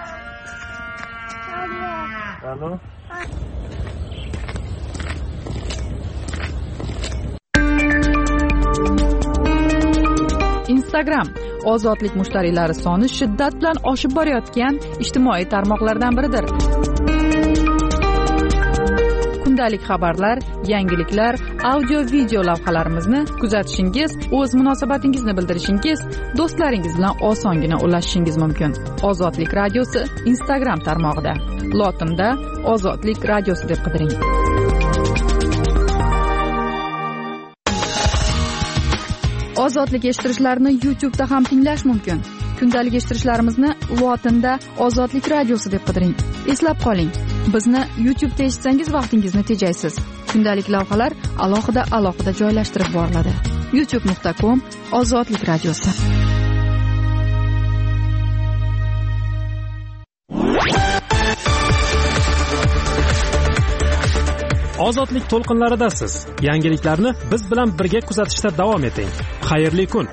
Instagram ozodlik mushtariylari soni shiddat bilan oshib borayotgan ijtimoiy tarmoqlardan biridir. Kundalik xabarlar, yangiliklar, audio video lavhalarimizni kuzatishingiz, o'z munosabatingizni bildirishingiz, do'stlaringiz bilan osongina ulashishingiz mumkin. Ozodlik radiosi Instagram tarmog'ida. Lotinda Ozodlik radiosi deb qidiring. Ozodlik eshittirishlarni YouTube da ham tinglash mumkin. Kundalik eshittirishlarimizni lotinda Ozodlik radiosi deb qidiring. Eslab qoling, bizni YouTube da eshitsangiz vaqtingizni tejaysiz. Kundalik lavhalar alohida-alohida joylashtirib boriladi. youtube nuqta com ozodlik radiosi. Ozodlik to'lqinlaridasiz. Yangiliklarni biz bilan birga kuzatishda davom eting. Xayrli kun.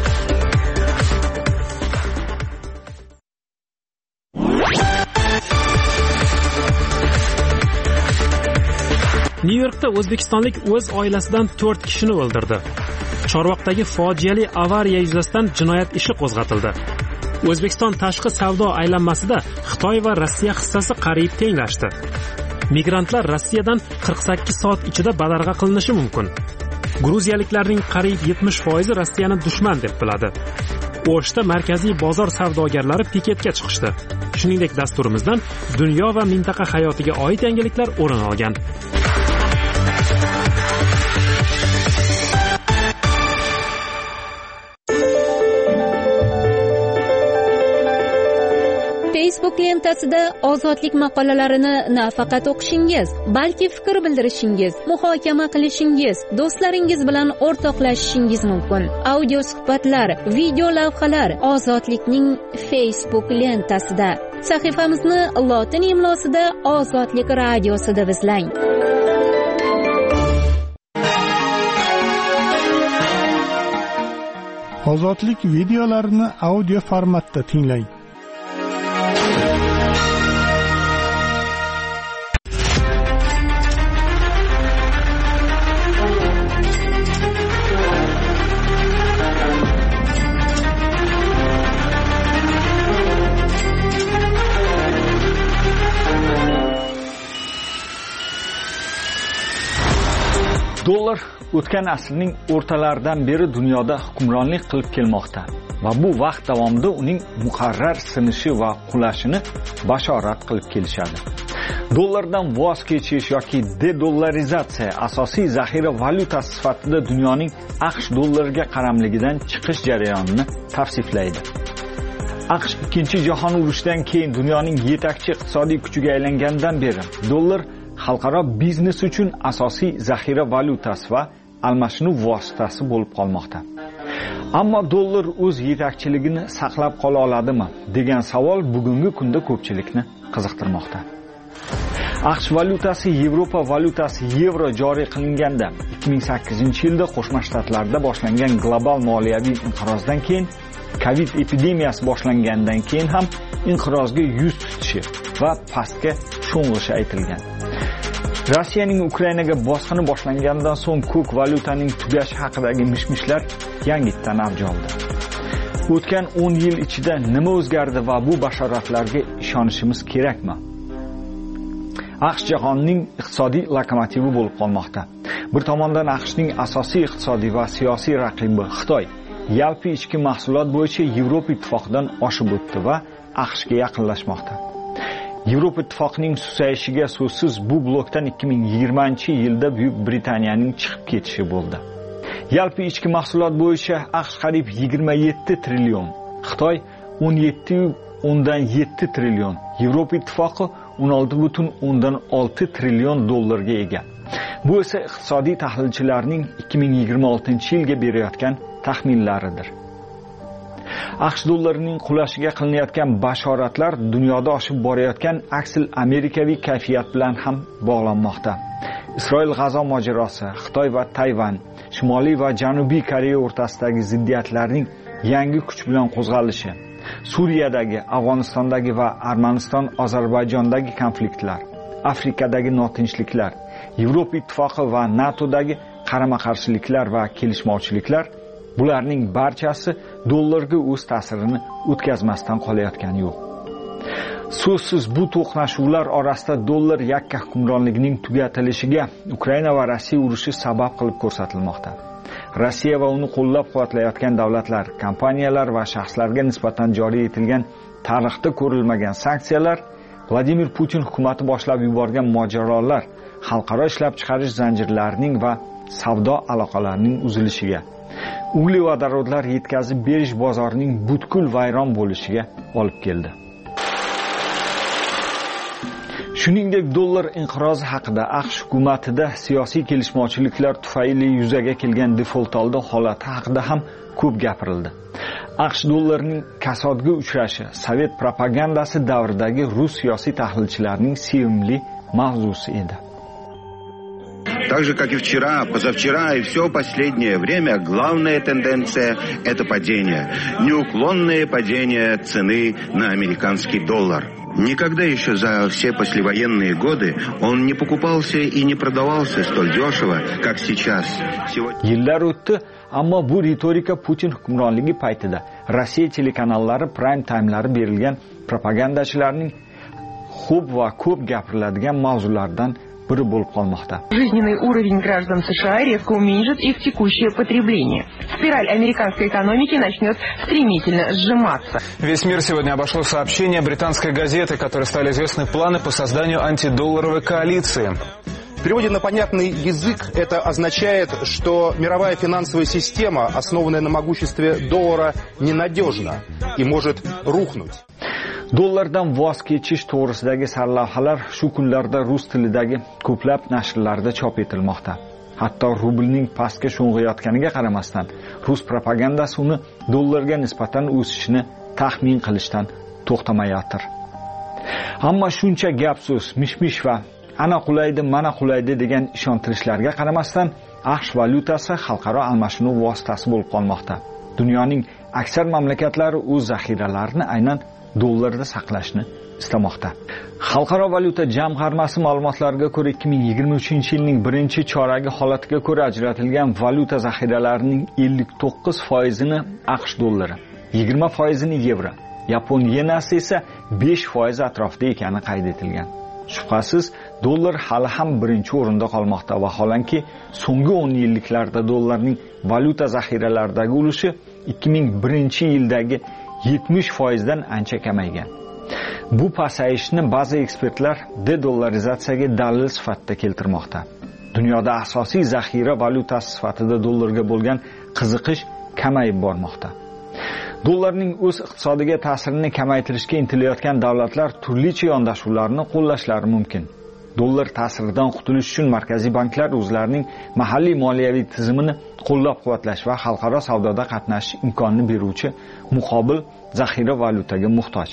Nyu-Yorkda o'zbekistonlik o'z oilasidan to'rt kishini o'ldirdi. Chorvoqdagi fojiali avariya yuzasidan jinoyat ishi qo'zg'atildi. O'zbekiston tashqi savdo aylanmasida Xitoy va Rossiya hissasi qariyb tenglashdi. Migrantlar Rossiyadan qirq sakkiz soat ichida badarg'a qilinishi mumkin. Gruziyaliklarning qariyb yetmish foizi Rossiyani dushman deb biladi. O'shda markaziy bozor savdogarlari piketga chiqishdi. Shuningdek, dasturimizdan dunyo va mintaqa hayotiga oid yangiliklar o'rin olgan. Facebook lentasida ozodlik maqolalarini nafaqat o'qishingiz, balki fikr bildirishingiz, muhokama qilishingiz, do'stlaringiz bilan o'rtoqlashishingiz mumkin. Audio suhbatlar, video lavhalar Ozodlikning Facebook lentasida. Sahifamizni lotin imlosida Ozodlik radiosi deb izlang. Ozodlik videolarini audio formatda tinglang. Dollar o'tgan asrning o'rtalaridan beri dunyoda hukmronlik qilib kelmoqda va bu vaqt davomida uning muqarrar sinishi va qulashini bashorat qilib kelishadi. Dollardan voz kechish yoki dedollarizatsiya asosiy zaxira valyutasi sifatida dunyoning AQSh dollariga qaramligidan chiqish jarayonini tavsiflaydi. AQSh ikkinchi jahon urushidan keyin dunyoning yetakchi iqtisodiy kuchiga aylangandan beri dollar xalqaro biznes uchun asosiy zaxira valyutasi va almashinuv vositasi bo'lib qolmoqda. Ammo dollar o'z yetakchiligini saqlab qola oladimi degan savol bugungi kunda ko'pchilikni qiziqtirmoqda. AQSh valyutasi Yevropa valyutasi yevro joriy qilinganda ikki ming sakkizinchi yilda Qo'shma Shtatlarda boshlangan global moliyaviy inqirozdan keyin Covid epidemiyasi boshlangandan keyin ham inqirozga yuz tutishi va pastga sho'ng'ishi aytilgan. Rossiyaning Ukrainaga bosqini boshlangandan so'ng ko'k valyutaning tugashi haqidagi mishmishlar yangitdan avj oldi. O'tgan o'n yil ichida nima o'zgardi va bu bashoratlarga ishonishimiz kerakmi? AQSh jahonning iqtisodiy lokomotivi bo'lib qolmoqda. Bir tomondan AQShning asosiy iqtisodiy va siyosiy raqibi Xitoy yalpi ichki mahsulot bo'yicha Yevropa ittifoqidan oshib o'tdi va AQShga yaqinlashmoqda. Yevropa ittifoqining susayishiga so'zsiz bu blokdan ikki ming yigirmanchi yilda Buyuk Britaniyaning chiqib ketishi bo'ldi. Yalpi ichki mahsulot bo'yicha AQSh qariyb yigirma yetti trillion, Xitoy o'n yetti o'ndan yetti trillion, Yevropa ittifoqi o'n olti butun o'ndan olti trillion dollarga ega. Bu esa iqtisodiy tahlilchilarning ikki ming yigirma oltinchi yilga berayotgan taxminlaridir. AQSh dollarining qulashiga qilinayotgan bashoratlar dunyoda oshib borayotgan aksil amerikaviy kayfiyat bilan ham bog'lanmoqda. Isroil G'azo mojarosi, Xitoy va Tayvan, Shimoliy va Janubiy Koreya o'rtasidagi ziddiyatlarning yangi kuch bilan qo'zg'alishi, Suriyadagi, Afg'onistondagi va Armaniston-Ozarbayjondagi konfliktlar, Afrikadagi notinchliklar, Yevropa ittifoqi va NATOdagi qarama-qarshiliklar va kelishmovchiliklar, bularning barchasi dollarga o'z ta'sirini o'tkazmasdan qolayotgani yo'q. So'zsiz bu to'qnashuvlar orasida dollar yakka hukmronligining tugatilishiga Ukraina va Rossiya urushi sabab qilib ko'rsatilmoqda. Rossiya va uni qo'llab-quvvatlayotgan davlatlar, kompaniyalar va shaxslarga nisbatan joriy etilgan tarixda ko'rilmagan sanksiyalar, Vladimir Putin hukumati boshlab yuborgan mojarolar, xalqaro ishlab chiqarish zanjirlarining va savdo aloqalarining uzilishiga, uglevodorodlar yetkazib berish bozorining butkul vayron bo'lishiga olib keldi. Shuningdek, dollar inqirozi haqida AQSh hukumatida siyosiy kelishmovchiliklar tufayli yuzaga kelgan defolt oldi holati haqida ham ko'p gapirildi. AQSh dollarining kasodga uchrashi Sovet propagandasi davridagi rus siyosiy tahlilchilarining sevimli mavzusi edi. Так же, как и вчера, позавчера и все последнее время, главная тенденция – это падение. Неуклонное падение цены на американский доллар. Никогда еще за все послевоенные годы он не покупался и не продавался столь дешево, как сейчас. Yillar o'tdi, ammo bu ritorika Putin hukmronligi paytida Rossiya telekanallari prime timelari berilgan propagandachilarning xo'p va ko'p gapiriladigan mavzulardan biri bo'lib qolmoqda. Жизненный уровень граждан США резко уменьшит их текущее потребление. Спираль американской экономики начнет стремительно сжиматься. Весь мир сегодня обошло сообщение британской газеты, которой стали известны планы по созданию антидолларовой коалиции. В переводе на понятный язык это означает, что мировая финансовая система, основанная на могуществе доллара, ненадежна и может рухнуть. Dollardan voz kechish to'g'risidagi sarlavhalar shu kunlarda rus tilidagi ko'plab nashrlarda chop etilmoqda. Hatto rublning pastga sho'ng'iyotganiga qaramasdan, rus propagandasi uni dollarga nisbatan o'sishini taxmin qilishdan to'xtamayotir. Ammo shuncha gap-so'z, mish-mish va ana qulaydi, mana qulaydi degan ishontirishlarga qaramasdan, AQSh valyutasi xalqaro almashinuv vositasi bo'lib qolmoqda. Dunyoning aksar mamlakatlari o'z zaxiralarini aynan dollarda saqlashni istamoqda. Xalqaro valyuta jamg'armasi ma'lumotlariga ko'ra ikki ming yigirma uchinchi yilning birinchi choragi holatiga ko'ra ajratilgan valyuta zaxiralarining ellik to'qqiz foizini AQSh dollari, yigirma foizini yevro, Yapon yenasi esa besh foiz atrofida ekani qayd etilgan. Shubhasiz, dollar hali ham birinchi o'rinda qolmoqda va holanki so'nggi o'n yilliklarda dollarning valyuta zaxiralaridagi ulushi ikki ming birinchi yildagi yetmish foizdan ancha kamaygan. Bu pasayishni ba'zi ekspertlar de-dollarizatsiyaga dalil sifatida keltirmoqda. Dunyoda asosiy zaxira valyutasi sifatida dollarga bo'lgan qiziqish kamayib bormoqda. Dollarning o'z iqtisodiga ta'sirini kamaytirishga intilayotgan davlatlar turlicha yondashuvlarni qo'llashlari mumkin. Dollar ta'siridan qutulish uchun markaziy banklar o'zlarining mahalliy moliyaviy tizimini qo'llab-quvvatlash va xalqaro savdoda qatnashish imkonini beruvchi muqobil zaxira valyutaga muhtoj.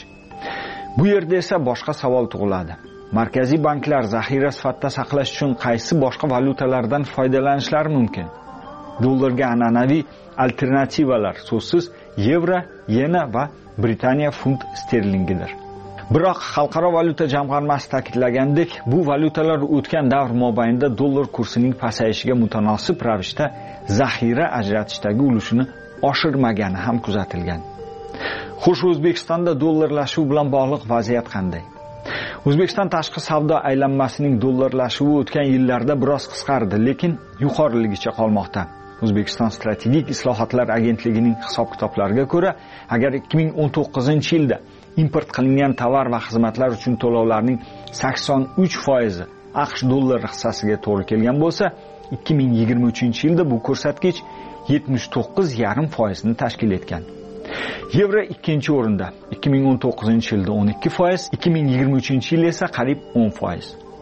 Bu yerda esa boshqa savol tug'iladi. Markaziy banklar zaxira sifatida saqlash uchun qaysi boshqa valyutalardan foydalanishlari mumkin? Dollarga an'anaviy alternativalar so'zsiz yevro, yena va Britaniya funt sterlingidir. Biroq xalqaro valyuta jamg'armasi ta'kidlagandek, bu valyutalar o'tgan davr mobaynida dollar kursining pasayishiga mutanosib ravishda zaxira ajratishdagi ulushini oshirmagani ham kuzatilgan. Xo'sh, O'zbekistonda dollarlashuv bilan bog'liq vaziyat qanday? O'zbekiston tashqi savdo aylanmasining dollarlashuvi o'tgan yillarda biroz qisqardi, lekin yuqoriligicha qolmoqda. O'zbekiston strategik islohotlar agentligining hisob-kitoblariga ko'ra, agar ikki ming o'n to'qqizinchi yilda import qilingan tovar va xizmatlar uchun to'lovlarning sakson uch foizi AQSh dollari hissasiga to'g'ri kelgan bo'lsa, ikki ming yigirma uchinchi yilda bu ko'rsatkich yetmish to'qqiz yarim foizni tashkil etgan. Yevro ikkinchi o'rinda, ikki ming o'n to'qqizinchi yilda o'n ikki foiz, ikki ming yigirma uchinchi yil esa qariyb o'n foiz.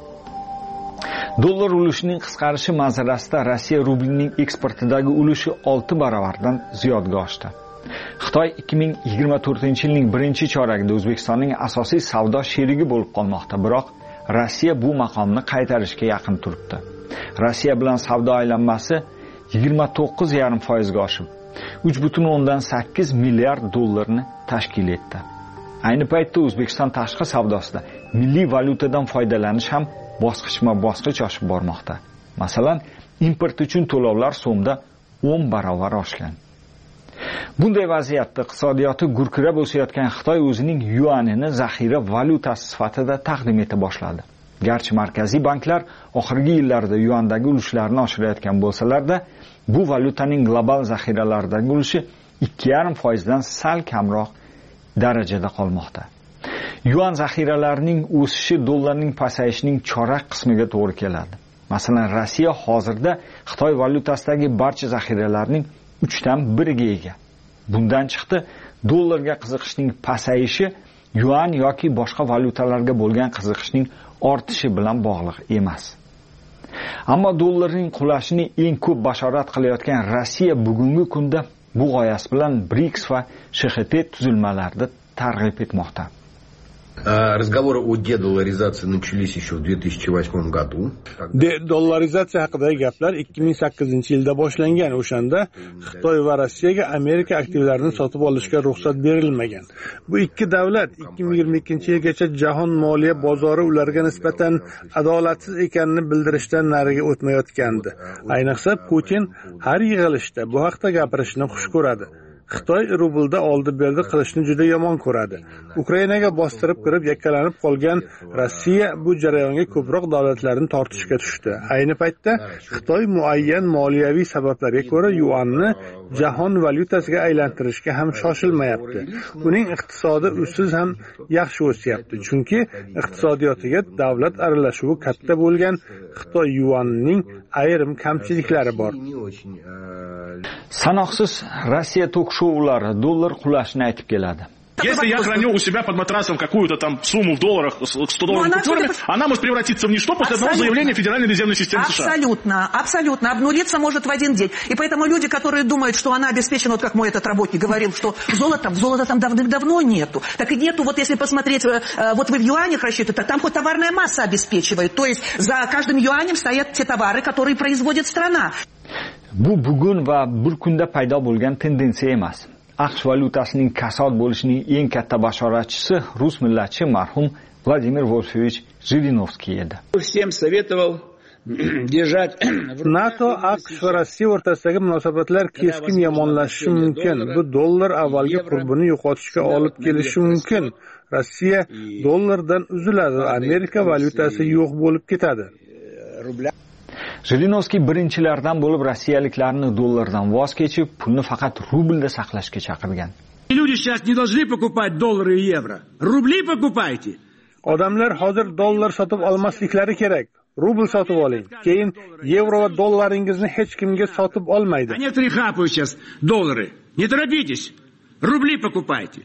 Dollar ulushining qisqarishi manzarasida Rossiya rublining eksportidagi ulushi olti baravardan ziyodga oshdi. Xitoy ikki ming yigirma to'rtinchi yilning birinchi choragida O'zbekistonning asosiy savdo sherigi bo'lib qolmoqda, biroq Rossiya bu maqomni qaytarishga yaqin turibdi. Rossiya bilan savdo aylanmasi yigirma to'qqiz yarim foizga oshib, uch butun o'ndan sakkiz milliard dollarni tashkil etdi. Ayni paytda O'zbekiston tashqi savdosida milliy valyutadan foydalanish ham bosqichma-bosqich oshib bormoqda. Masalan, import uchun to'lovlar so'mda o'n barobar oshgan. Bunday vaziyatda iqtisodiyoti gurkirab o'sayotgan Xitoy o'zining yuanini zaxira valyutasi sifatida taqdim eta boshladi. Garchi markaziy banklar oxirgi yillarda yuandagi ulushlarini oshirayotgan bo'lsalarda, bu valyutaning global zaxiralaridagi ulushi ikki yarim foizdan sal kamroq darajada qolmoqda. Yuan zaxiralarining o'sishi dollarning pasayishining chorak qismiga to'g'ri keladi. Masalan, Rossiya hozirda Xitoy valyutasidagi barcha zaxiralarning uchdan biriga ega. Bundan chiqdi, dollarga qiziqishning pasayishi yuan yoki boshqa valyutalarga bo'lgan qiziqishning ortishi bilan bog'liq emas. Ammo dollarning qulashiga eng ko'p bashorat qilayotgan Rossiya bugungi kunda bu g'oyasi bilan BRICS va Sh X P tuzilmalarida targ'ib etmoqda. Разговоры о дедолларизации начались еще в две тысячи восьмом году. Dollarizatsiya haqidagi gaplar ikki ming sakkizinchi yilda boshlangan. O'shanda Xitoy va Rossiyaga Amerika aktivlarini sotib olishga ruxsat berilmagan. Bu ikki davlat ikki ming yigirma ikkinchi yilgacha jahon moliya bozori ularga nisbatan adolatsiz ekanini bildirishdan nariga o'tmayotgandi. Ayniqsa Putin har yig'ilishda bu haqda gapirishni xush ko'radi. Xitoy rublda oldi-berdi qilishni juda yomon ko'radi. Ukrainaga bostirib kirib yakkalanib qolgan Rossiya bu jarayonga ko'proq davlatlarni tortishga tushdi. Ayni paytda Xitoy muayyan moliyaviy sabablarga ko'ra yuanni jahon valyutasiga aylantirishga ham shoshilmayapti. Uning iqtisodi usiz ham yaxshi o'syapti, chunki iqtisodiyotiga davlat aralashuvi katta bo'lgan Xitoy yuanining ayrim kamchiliklari bor. Sanoqsiz Rossiya tок-шоулari dollar qulashini aytib keladi. Если я храню у себя под матрасом какую-то там сумму в долларах, сто долларов купюрами, она может превратиться в ничто после одного заявления Федеральной резервной системы США. Абсолютно, абсолютно. Обнулиться может в один день. И поэтому люди, которые думают, что она обеспечена, вот как мой этот работник говорил, что золото, золота там давным-давно нету. Так и нету, вот если посмотреть, вот вы в юанях рассчитываете, там хоть товарная масса обеспечивает. То есть за каждым юанем стоят те товары, которые производит страна. Bu bugun va bir kunda paydo bo'lgan tendensiya emas. AQSh valyutasining kasod bo'lishining eng katta bashoratchisi rus millatchi marhum Vladimir Wolfovich Zhirinovskiy edi. Всем советовал держать NATO, AQSh va Rossiya o'rtasidagi munosabatlar keskin yomonlashishi mumkin. Bu dollar avvalgi qurbini yo'qotishga olib kelishi mumkin. Rossiya dollardan uziladi, Amerika valyutasi yo'q bo'lib ketadi. Zhirinovskiy birinchilardan bo'lib rossiyaliklarni dollardan voz kechib, pulni faqat rublda saqlashga chaqirgan. Люди сейчас не должны покупать доллары и евро. Рубли покупайте. Odamlar hozir dollar sotib olmasliklari kerak. Rubl sotib oling. Keyin yevro va dollaringizni hech kimga sotib olmaydi. Некоторые хапают сейчас доллары. Не торопитесь. Рубли покупайте.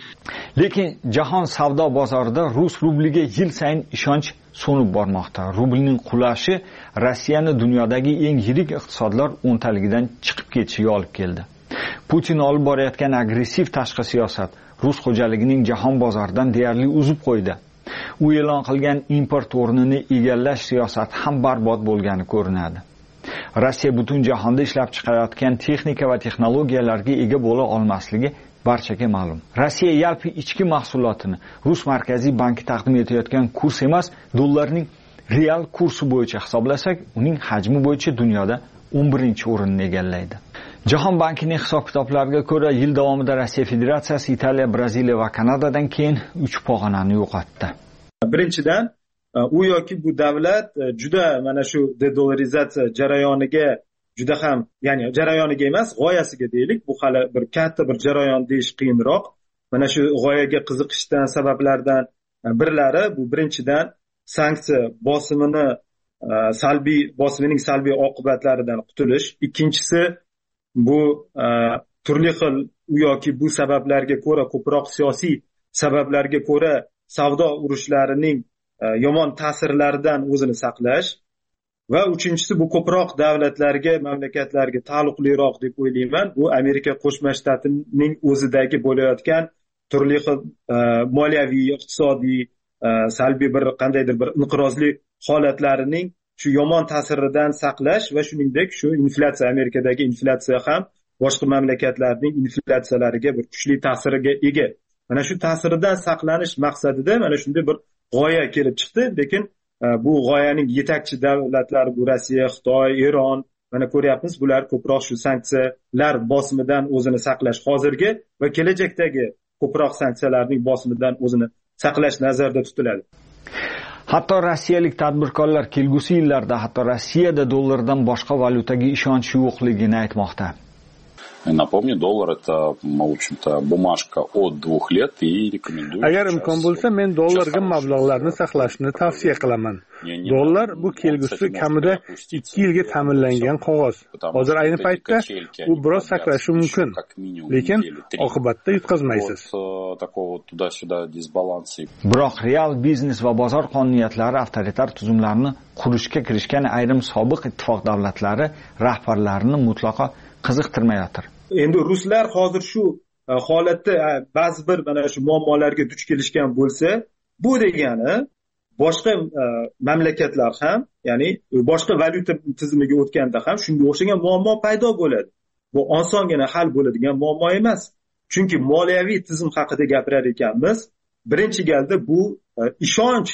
Lekin jahon savdo bozorida rus rubliga yil sayin ishonch so'nib bormoqda. Rublning qulashi Rossiyani dunyodagi eng yirik iqtisodlar o'ntaligidan chiqib ketishiga olib keldi. Putin olib borayotgan agressiv tashqi siyosat rus xo'jaligining jahon bozoridan deyarli uzib qo'ydi. U e'lon qilgan import o'rnini egallash siyosati ham barbod bo'lgani ko'rinadi. Rossiya butun jahonda ishlab chiqarayotgan texnika va texnologiyalarga ega bo'la olmasligi barchaga ma'lum. Rossiya yalpi ichki mahsulotini Rus markaziy banki taqdim etayotgan kurs emas, dollarning real kursi bo'yicha hisoblasak, uning hajmi bo'yicha dunyoda o'n birinchi o'rinni egallaydi. Jahon bankining hisob-kitoblariga ko'ra, yil davomida Rossiya Federatsiyasi Italiya, Braziliya va Kanadadan keyin uch pog'onani yo'qotdi. Birinchidan, u yoki bu davlat juda mana shu dedollarizatsiya jarayoniga juda ham, ya'ni jarayoniga emas, g'oyasiga deylik, bu hali bir katta bir jarayon deyish qiyinroq. Mana shu g'oyaga qiziqishdan sabablardan birlari bu birinchidan sanksiya bosimini salbiy bosimining salbiy oqibatlaridan qutulish, ikkinchisi bu turli xil u yoki bu sabablarga ko'ra ko'proq siyosiy sabablarga ko'ra savdo urushlarining yomon ta'sirlaridan o'zini saqlash va uchinchisi bu ko'proq davlatlarga, mamlakatlarga taalluqliroq deb o'ylayman. Bu Amerika Qo'shma Shtatining o'zidagi bo'layotgan turli xil moliyaviy, iqtisodiy, salbiy bir qandaydir bir inqirozli holatlarining shu yomon ta'siridan saqlash va shuningdek shu inflyatsiya, Amerikadagi inflyatsiya ham boshqa mamlakatlarning inflyatsiyalariga bir kuchli ta'siriga ega. Mana shu ta'siridan saqlanish maqsadida mana shunday bir g'oya kelib chiqdi, lekin bu g'oyaning yetakchi davlatlari bu Rossiya, Xitoy, Eron, mana ko'ryapmiz, bular ko'proq shu sanksiyalar bosimidan o'zini saqlash hozirgi va kelajakdagi ko'proq sanksiyalarning bosimidan o'zini saqlash nazarda tutiladi. Hatto rossiyalik tadbirkorlar kelgusi yillarda hatto Rossiyada dollardan boshqa valyutaga ishonch yo'qligini aytmoqda. Напомню, доллар это, в общем-то, bumashka от двух лет и рекомендую. Agar imkon bo'lsa, men dollarga mablag'larni saqlashni tavsiya qilaman. Dollar bu kelgusi kamida ikki yilga ta'minlangan qog'oz. Hozir ayni paytda u biroz sakrashi mumkin, lekin oqibatda yutqazmaysiz. Biroq real biznes va bozor qonuniyatlari avtoritar tuzumlarni qurishga kirishgan ayrim sobiq ittifoq davlatlari rahbarlarini mutlaqo qiziqtirmayotir. Endi ruslar hozir shu holatda ba'zi bir mana shu muammolarga duch kelishgan bo'lsa, bu degani boshqa mamlakatlar ham, ya'ni boshqa valyuta tizimiga o'tganda ham shunga o'xshagan muammo paydo bo'ladi. Bu osongina hal bo'ladigan muammo emas. Chunki moliyaviy tizim haqida gapirar ekanmiz, birinchi galda bu ishonch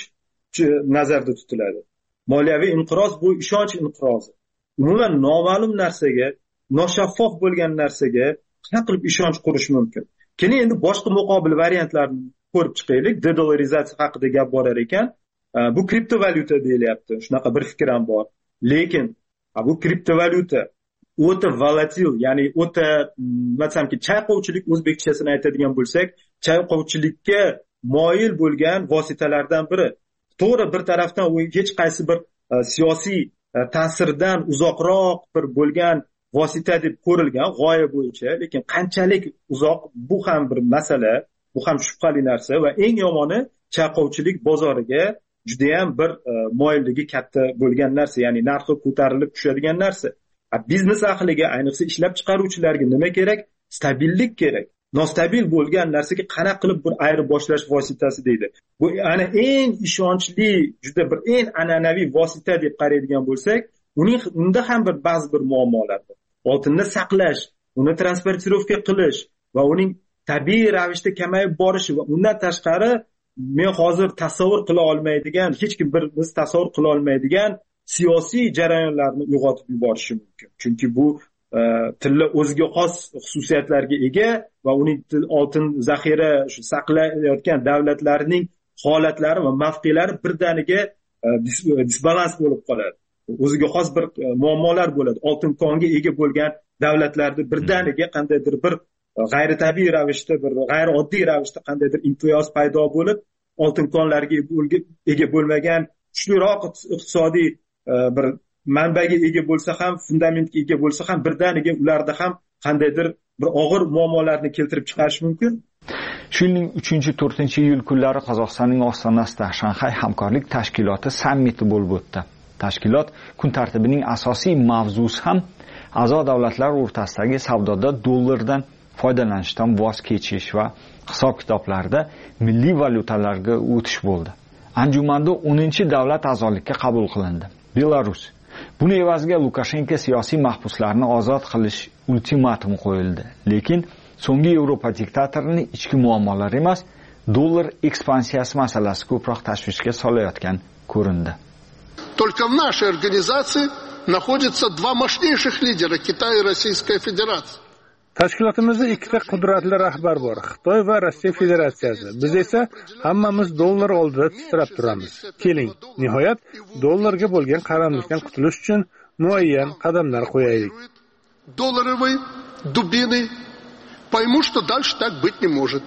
nazarda tutiladi. Moliyaviy inqiroz bu ishonch inqirozi. Umuman noma'lum narsaga, noshaffof bo'lgan narsaga qanaqa qilib ishonch qurish mumkin? Keling endi boshqa muqobil variantlarni ko'rib chiqaylik. Dedolarizatsiya haqida gap borar ekan, bu kriptovalyuta deyilyapti. Shunaqa bir fikr ham bor. Lekin bu kriptovalyuta o'ta volatil, ya'ni o'ta, masalanki, chayqovchilik o'zbekchasini aytadigan bo'lsak, chayqovchilikka moyil bo'lgan vositalardan biri. To'g'ri, bir tarafdan u hech qaysi bir siyosiy ta'sirdan uzoqroq bir bo'lgan vosita deb ko'rilgan g'oya bo'yicha, lekin qanchalik uzoq, bu ham bir masala, bu ham shubhali narsa va eng yomoni chayqovchilik bozoriga juda ham bir moyilligi katta bo'lgan narsa, ya'ni narxi ko'tarilib tushadigan narsa. Biznes ahliga, ayniqsa ishlab chiqaruvchilarga nima kerak? Stabillik kerak. Nostabil bo'lgan narsaga qanaqa qilib bir ayri boshlash vositasi deydi. Bu ana eng ishonchli, juda bir eng an'anaviy vosita deb qaraydigan bo'lsak, uning unda ham bir ba'zi bir muammolar bor. Oltinni saqlash, uni transportirovka qilish va uning tabiiy ravishda kamayib borishi va undan tashqari men hozir tasavvur qila olmaydigan, hech kim bir biz tasavvur qila olmaydigan siyosiy jarayonlarni uyg'otib yuborishi mumkin. Chunki bu tilla o'ziga xos xususiyatlarga ega va uning oltin zaxira shu saqlayotgan davlatlarning holatlari va mavqelari birdaniga disbalans bo'lib qoladi. O'ziga xos bir muammolar bo'ladi. Oltin konga ega bo'lgan davlatlarda birdaniga qandaydir bir g'ayritabiiy ravishda, bir g'ayrioddiy ravishda qandaydir imtiyoz paydo bo'lib, oltin konlarga ega bo'lmagan kuchliroq iqtisodiy bir manbaga ega bo'lsa ham, fundamentga ega bo'lsa ham birdaniga ularda ham qandaydir bir og'ir muammolarni keltirib chiqarish mumkin. Shu yilning uchinchi to'rtinchi iyul kunlari Qozog'istonning Ostonasida Shanxay hamkorlik tashkiloti sammiti bo'lib o'tdi. Tashkilot kun tartibining asosiy mavzusi ham a'zo davlatlar o'rtasidagi savdoda dollardan foydalanishdan voz kechish va hisob-kitoblarda milliy valyutalarga o'tish bo'ldi. Anjumanda o'ninchi davlat a'zolikka qabul qilindi. Belarus. Buni evaziga Lukashenko siyosiy mahbuslarni ozod qilish ultimatumi qo'yildi. Lekin so'nggi Yevropa diktatorining ichki muammolari emas, dollar ekspansiyasi masalasi ko'proq tashvishga solayotgan ko'rindi. Только в нашей организации находятся два мощнейших лидера — Китай и Российская Федерация. Tashkilotimizda ikkita qudratli rahbar bor, Xitoy va Rossiya Federatsiyasi. Biz esa hammamiz dollar oldida titrab turamiz. Keling, nihoyat dollarga bo'lgan qaramlikdan qutulish uchun muayyan qadamlar qo'yaylik. Долларовые дубины поймут, что дальше так быть не может.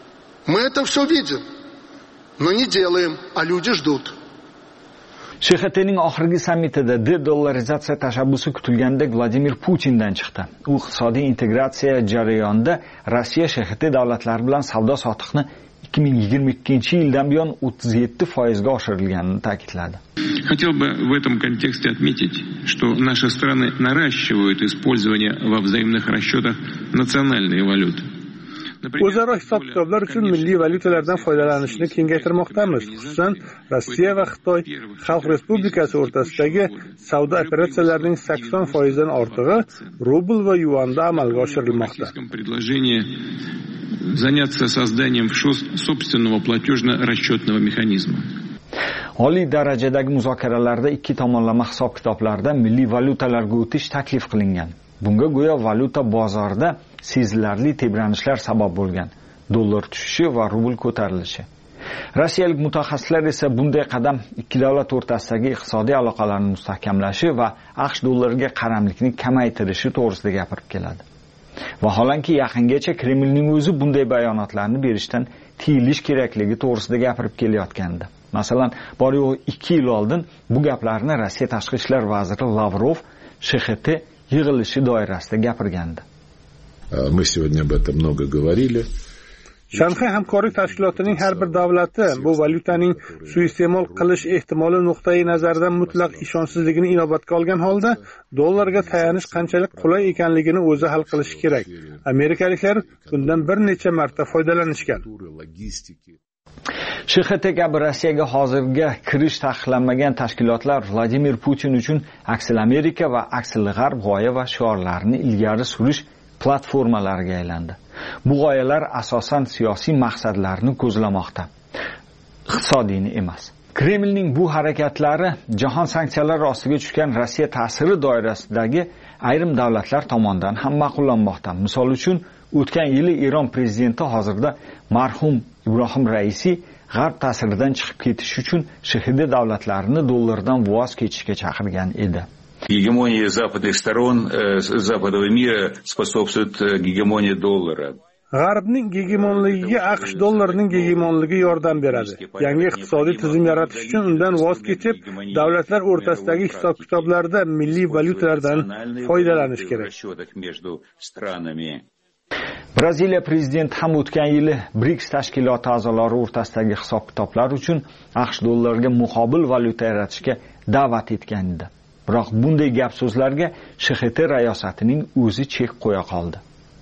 Мы это все видим, но не делаем, а люди ждут. Sh X T'ning oxirgi sammitida de-dollarizatsiya tashabbusi kutilganda Vladimir Putindan chiqdi. U iqtisodiy integratsiya jarayonida Rossiya Sh X T davlatlari bilan savdo-sotiqni ikki ming yigirma ikkinchi yildan buyon o'ttiz yetti foizga oshirilganini ta'kidladi. Хотел бы в этом контексте отметить, что наши страны наращивают использование во взаимных расчетах национальной валюты. O'zaro hisob-kitoblar uchun milliy valyutalardan foydalanishni kengaytirmoqdamiz. Xususan, Rossiya va Xitoy Xalq Respublikasi o'rtasidagi savdo operatsiyalarining sakson foizdan ortig'i rubl va yuanda amalga oshirilmoqda. Заняться созданием собственного платежно-расчетного механизма. Oliy darajadagi muzokaralarda ikki tomonlama hisob-kitoblarda milliy valyutalarga o'tish taklif qilingan. Bunga go'yo valyuta bozorida sezilarli tebranishlar sabab bo'lgan. Dollar tushishi va rubl ko'tarilishi. Rossiyalik mutaxassislar esa bunday qadam ikki davlat o'rtasidagi iqtisodiy aloqalarni mustahkamlashi va AQSh dollariga qaramlikni kamaytirishi to'g'risida gapirib keladi. Vaholanki yaqingacha Kremlning o'zi bunday bayonotlarni berishdan tiyilish kerakligi to'g'risida gapirib kelayotgandi. Masalan, bor yo'q ikki yil oldin bu gaplarni Rossiya tashqi ishlar vaziri Lavrov Sh X T yig'ilishi doirasida gapirgandi. Мы сегодня об этом много говорили. Shanxay hamkorlik tashkilotining har bir davlati bu valyutaning suiiste'mol qilish ehtimoli nuqtai nazaridan mutlaq ishonchsizligini inobatga olgan holda dollarga tayanish qanchalik qulay ekanligini o'zi hal qilishi kerak. Amerikaliklar bundan bir necha marta foydalanishgan. Sh X T kabi Rossiyaga hozirga kirish taqiqlanmagan tashkilotlar Vladimir Putin uchun aksil Amerika va aksil G'arb g'oya va shiorlarini ilgari surish platformalariga aylandi. Bu g'oyalar asosan siyosiy maqsadlarni ko'zlamoqda, iqtisodiyni emas. Kremlning bu harakatlari jahon sanksiyalari ostiga tushgan Rossiya ta'siri doirasidagi ayrim davlatlar tomonidan ham ma'qullanmoqda. Misol uchun, o'tgan yili Eron prezidenti hozirda marhum Ibrohim Raisi G'arb ta'siridan chiqib ketish uchun Sh X D davlatlarini dollardan voz kechishga chaqirgan edi. Гегемония западных сторон западного мира способствует гегемонии доллара. G'arbning gegemonligiga AQSh dollarining gegemonligi yordam beradi. Yangi iqtisodiy tizim yaratish uchun undan voz kechib, davlatlar o'rtasidagi hisob-kitoblarda milliy valyutalardan foydalanish kerak. Braziliya prezidenti ham o'tgan yili BRICS tashkiloti a'zolari o'rtasidagi hisob-kitoblar uchun AQSh dollariga muqobil valyuta yaratishga da'vat etgan edi. Biroq bunday gap so'zlarga Sh X T rayosatining o'zi chek qo'ya qoldi.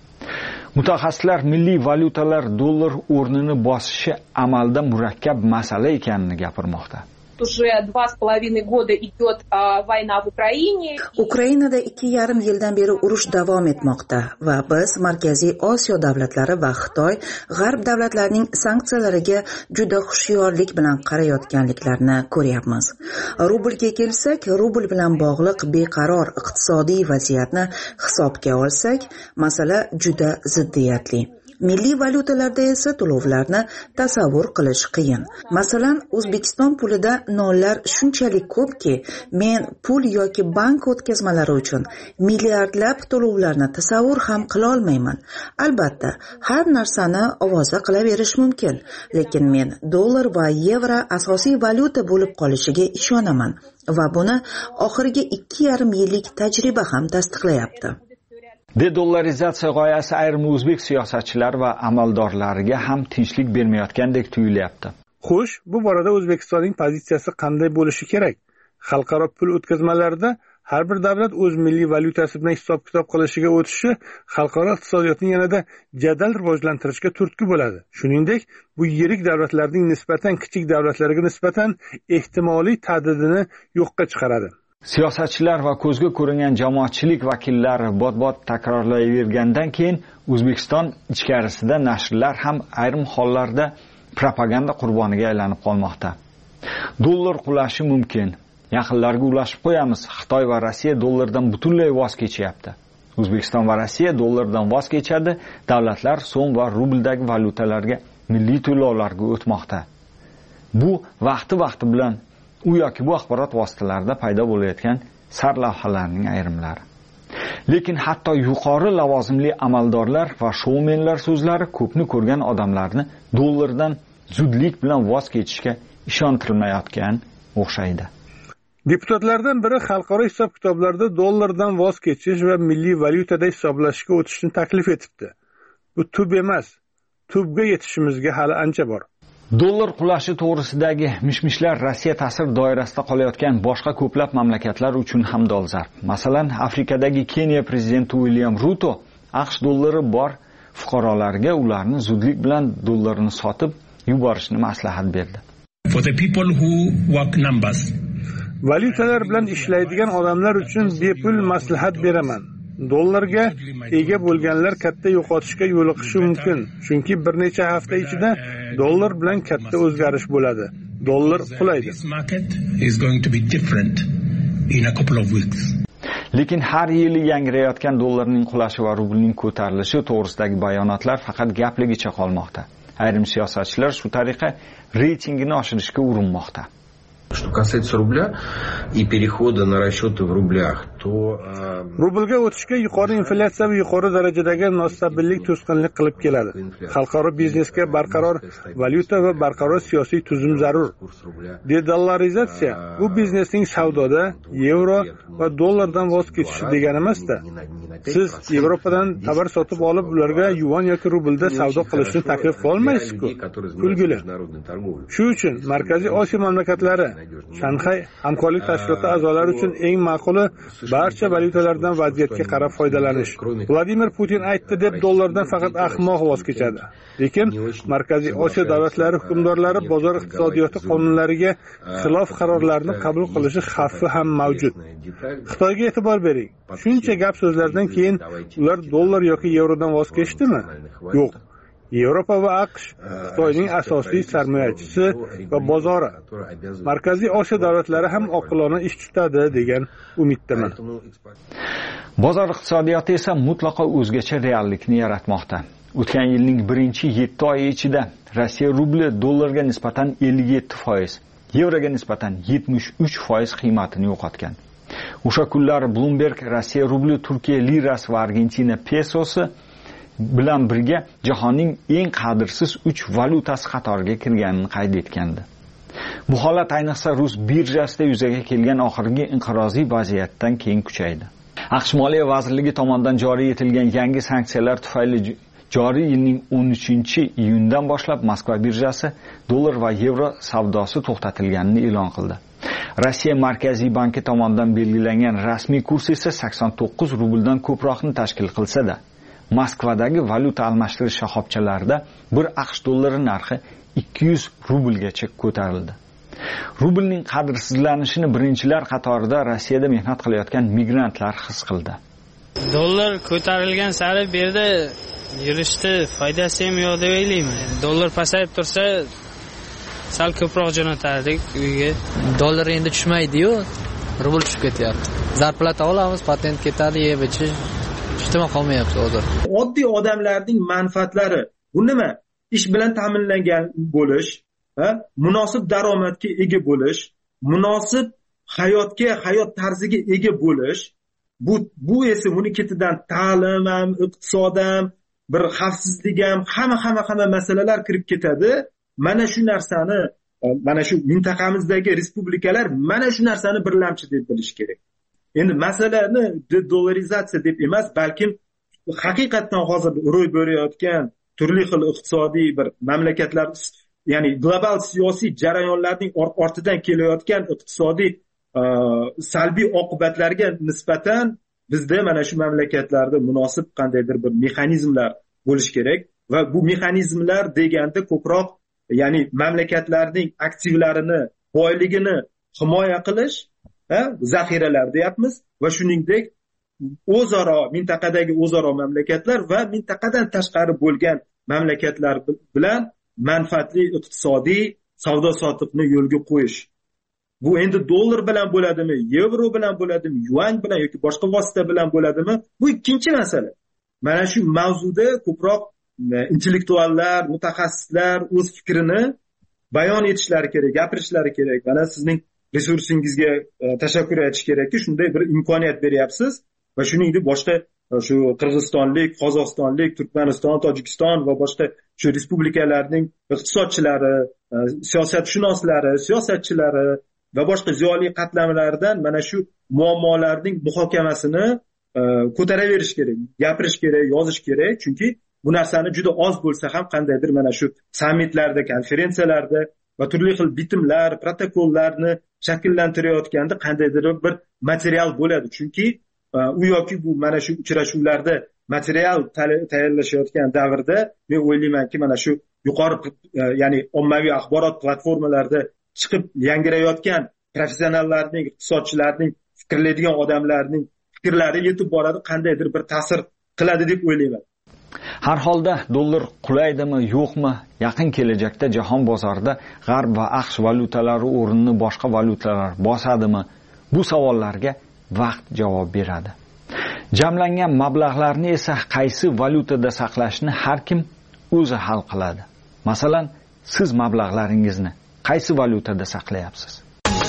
Mutaxassislar milliy valyutalar dollar o'rnini bosishi amalda murakkab masala ekanini gapirmoqda. Уже два с половиной года идет война в Украине. Ukrainada ikki yarim yildan beri urush davom etmoqda va biz Markaziy Osiyo davlatlari va Xitoy G'arb davlatlarining sanksiyalariga juda hushyorlik bilan qarayotganliklarini ko'ryapmiz. Rublga kelsak, rubl bilan bog'liq beqaror iqtisodiy vaziyatni hisobga olsak, masala juda ziddiyatli. Milliy valyutalarda esa to'lovlarni tasavvur qilish qiyin. Masalan, O'zbekiston pulida nollar shunchalik ko'pki, men pul yoki bank o'tkazmalari uchun milliardlab to'lovlarni tasavvur ham qila olmayman. Albatta, har narsani ovoza qilaverish mumkin, lekin men dollar va yevro asosiy valyuta bo'lib qolishiga ishonaman va buni oxirgi ikki yarim yillik tajriba ham tasdiqlayapti. Dedollarizatsiya g'oyasi ayrim o'zbek siyosatchilari va amaldorlariga ham tinchlik bermayotgandek tuyulyapti. Xo'sh, bu borada O'zbekistonning pozitsiyasi qanday bo'lishi kerak? Xalqaro pul o'tkazmalarida har bir davlat o'z milliy valyutasi bilan hisob-kitob qilishiga o'tishi xalqaro iqtisodiyotni yanada jadal rivojlantirishga turtki bo'ladi. Shuningdek, bu yirik davlatlarning nisbatan kichik davlatlarga nisbatan ehtimoliy ta'didini yo'qqa chiqaradi. Siyosatchilar va ko'zga ko'ringan jamoatchilik vakillari bot-bot takrorlayvergandan keyin O'zbekiston ichkarisida nashrlar ham ayrim hollarda propaganda qurboniga aylanib qolmoqda. Dollar qulashi mumkin. Yaqinlarga ulashib qo'yamiz. Xitoy va Rossiya dollardan butunlay voz kechyapti. O'zbekiston va Rossiya dollardan voz kechadi. Davlatlar so'm va rubldagi valyutalarga milliy to'lovlarga o'tmoqda. Bu vaqti-vaqti bilan u yoki bu axborot vositalarida paydo bo'layotgan sarlavhalarning ayrimlari. Lekin hatto yuqori lavozimli amaldorlar va shoumenlar so'zlari ko'pni ko'rgan odamlarni dollardan zudlik bilan voz kechishga ishontirmayotgan o'xshaydi. Deputatlardan biri xalqaro hisob-kitoblarda dollardan voz kechish va milliy valyutada hisoblashga o'tishni taklif etibdi. Bu tub emas. Tubga yetishimizga hali ancha bor. Dollar qulashi to'g'risidagi mishmishlar Rossiya ta'sir doirasida qolayotgan boshqa ko'plab mamlakatlar uchun ham dolzarb. Masalan, Afrikadagi Keniya prezidenti William Ruto AQSh dollari bor fuqarolarga ularni zudlik bilan dollarini sotib yuborishni maslahat berdi. For the people who work numbers. Valyutalar bilan ishlaydigan odamlar uchun bepul maslahat beraman. Dollarga ega bo'lganlar katta yo'qotishga yo'liqishi mumkin, chunki bir necha hafta ichida dollar bilan katta o'zgarish bo'ladi. Dollar qulaydi. Lekin har yili yangirayotgan dollarning qulashi va rublning ko'tarilishi to'g'risidagi bayonotlar faqat gapligicha qolmoqda. Ayrim siyosatchilar shu tariqa reytingini oshirishga urinmoqda. Что касается рубля и перехода на расчеты в рублях, то... Rublga o'tishga yuqori inflyatsiya va yuqori darajadagi nostabillik to'sqinlik qilib keladi. Xalqaro biznesga barqaror valyuta va barqaror siyosiy tuzum zarur. Dedollarizatsiya bu biznesning savdoda yevro va dollardan voz kechishi degani emas-da. Siz Yevropadan tovar sotib olib, ularga yuan yoki rublda savdo qilishni taklif qilolmaysiz-ku. Kulgili. Shu uchun Markaziy Osiyo mamlakatlari Shanxay hamkorlik tashkiloti a'zolari uchun eng ma'quli barcha valyutalardan vaziyatga qarab foydalanish. Vladimir Putin aytdi deb dollardan faqat ahmoq voz kechadi. Lekin Markaziy Osiyo davlatlari hukmdorlari bozor iqtisodiyoti qonunlariga xilof qarorlarni qabul qilishi xavfi ham mavjud. Xitoyga e'tibor bering. Shuncha gap so'zlardan keyin ular dollar yoki yevrodan voz kechdimi? Yo'q. Yevropa va AQSh Xitoyning asosiy sarmoyachisi va bozori. Markaziy Osiyo davlatlari ham oqilona ish tutadi degan umiddaman. Bozor iqtisodiyoti esa mutlaqo o'zgacha reallikni yaratmoqda. O'tgan yilning birinchi yetti oyi ichida Rossiya rubli dollarga nisbatan ellik yetti foiz, yevroga nisbatan yetmish uch foiz qiymatini yo'qotgan. O'sha kunlar Bloomberg Rossiya rubli, Turkiya lirasi va Argentina pesosi bilan birga jahonning eng qadrsiz uch valyutasi qatoriga kirganini qayd etgandi. Bu holat ayniqsa rus birjasida yuzaga kelgan oxirgi inqiroziy vaziyatdan keyin kuchaydi. AQSh Moliya vazirligi tomonidan joriy etilgan yangi sanksiyalar tufayli joriy yilning o'n uchinchi iyundan boshlab Moskva birjasi dollar va yevro savdosi to'xtatilganini e'lon qildi. Rossiya Markaziy banki tomonidan belgilangan rasmiy kurs esa sakson to'qqiz rubldan ko'proqni tashkil qilsa-da, Moskvadagi valyuta almashtirish shoxobchalarida bir AQSh dollari narxi ikki yuz rublgacha ko'tarildi. Rublning qadrsizlanishini birinchilar qatorida Rossiyada mehnat qilayotgan migrantlar his qildi. Dollar ko'tarilgan sari bu yerda yurishda foydasi ham yo'q deb o'ylayman. Dollar pasayib tursa, sal ko'proq jo'natardik uyga. Dollar endi tushmaydi-yu, rubl tushib ketyapti. Zarplata olamiz, patent ketadi, yeb ichish ishtimo qolmayapti hozir. Oddiy odamlarning manfaatlari bu nima? Ish bilan ta'minlangan bo'lish, ha? Munosib daromadga ega bo'lish, munosib hayotga, hayot tarziga ega bo'lish. Bu bu esa buni ketidan ta'lim ham, iqtisod ham, bir xavfsizlik ham, hamma hamma hamma masalalar kirib ketadi. Mana shu narsani, mana shu mintaqamizdagi respublikalar mana shu narsani birlamchi deb bilish kerak. Endi masalani dollarizatsiya deb emas, balkim haqiqatan hozir ro'y berayotgan turli xil iqtisodiy bir mamlakatlar, ya'ni global siyosiy jarayonlarning ortidan kelayotgan iqtisodiy salbiy oqibatlarga nisbatan bizda mana shu mamlakatlarda munosib qandaydir bir mexanizmlar bo'lish kerak va bu mexanizmlar deganda ko'proq ya'ni mamlakatlarning aktivlarini, boyligini himoya qilish, ha, zaxiralar deyapmiz va shuningdek o'zaro mintaqadagi o'zaro mamlakatlar va mintaqadan tashqari bo'lgan mamlakatlar bilan manfaatli iqtisodiy savdo sotiqni yo'lga qo'yish. Bu endi dollar bilan bo'ladimi, yevro bilan bo'ladimi, yuan bilan yoki boshqa vosita bilan bo'ladimi? Bu ikkinchi masala. Mana shu mavzuda ko'proq intellektuallar, mutaxassislar o'z fikrini bayon etishlari kerak, gapirishlari kerak. Mana sizning resursingizga tashakkur aytish kerakki, shunday bir imkoniyat beryapsiz va shuningdek boshqa shu Qirg'izistonlik, Qozog'istonlik, Turkmaniston, Tojikiston va boshqa shu respublikalarning iqtisodchilari, siyosatshunoslari, siyosatchilari va boshqa ziyoli qatlamlardan mana shu muammolarning muhokamasini ko'taraverish kerak, gapirish kerak, yozish kerak, chunki bu narsani juda oz bo'lsa ham qandaydir mana shu sammitlarda, konferensiyalarda va turli xil bitimlar, protokollarni shakllantirayotganda qandaydir bir material bo'ladi. Chunki u yoki bu mana shu uchrashuvlarda material tayyorlashayotgan davrda men o'ylaymanki mana shu yuqori ya'ni ommaviy axborot platformalarida chiqib yangirayotgan professionallarning, iqtisodchilarning, fikrlaydigan odamlarning fikrlari yetib boradi, qandaydir bir ta'sir qiladi deb o'ylayman. Har holda dollar qulaydimi, yo'qmi, yaqin kelajakda jahon bozorida G'arb va AQSh valyutalari o'rnini boshqa valyutalar bosadimi? Bu savollarga vaqt javob beradi. Jamlangan mablag'larni esa qaysi valyutada saqlashni har kim o'zi hal qiladi. Masalan, siz mablag'laringizni qaysi valyutada saqlayapsiz?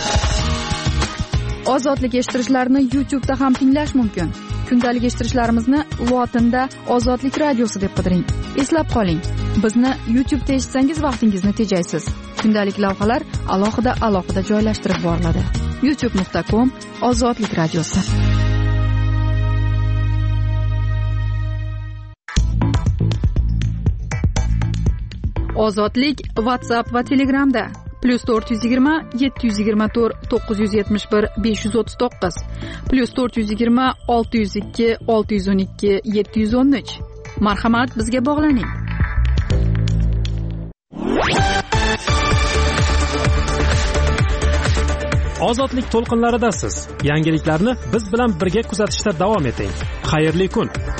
Ozodlik eshittirishlarni YouTube'da ham tinglash mumkin. Kundalik eshittirishlarimizni lotinda Ozodlik radiosi deb qidiring. Eslab qoling, bizni YouTube'da eshitsangiz vaqtingizni tejaysiz. Kundalik lavhalar alohida alohida joylashtirib boriladi. youtube nuqta com Ozodlik radiosi. Ozodlik WhatsApp va Telegramda plus to'rt yuz yigirma yetti yuz yigirma to'rt to'qqiz yuz yetmish bir besh yuz o'ttiz to'qqiz plus to'rt yuz yigirma olti yuz ikki olti yuz o'n ikki yetti yuz o'n uch. Marhamat, bizga bog'laning. Ozodlik to'lqinlaridasiz. Yangiliklarni biz bilan birga kuzatishda davom eting. Xayrli kun.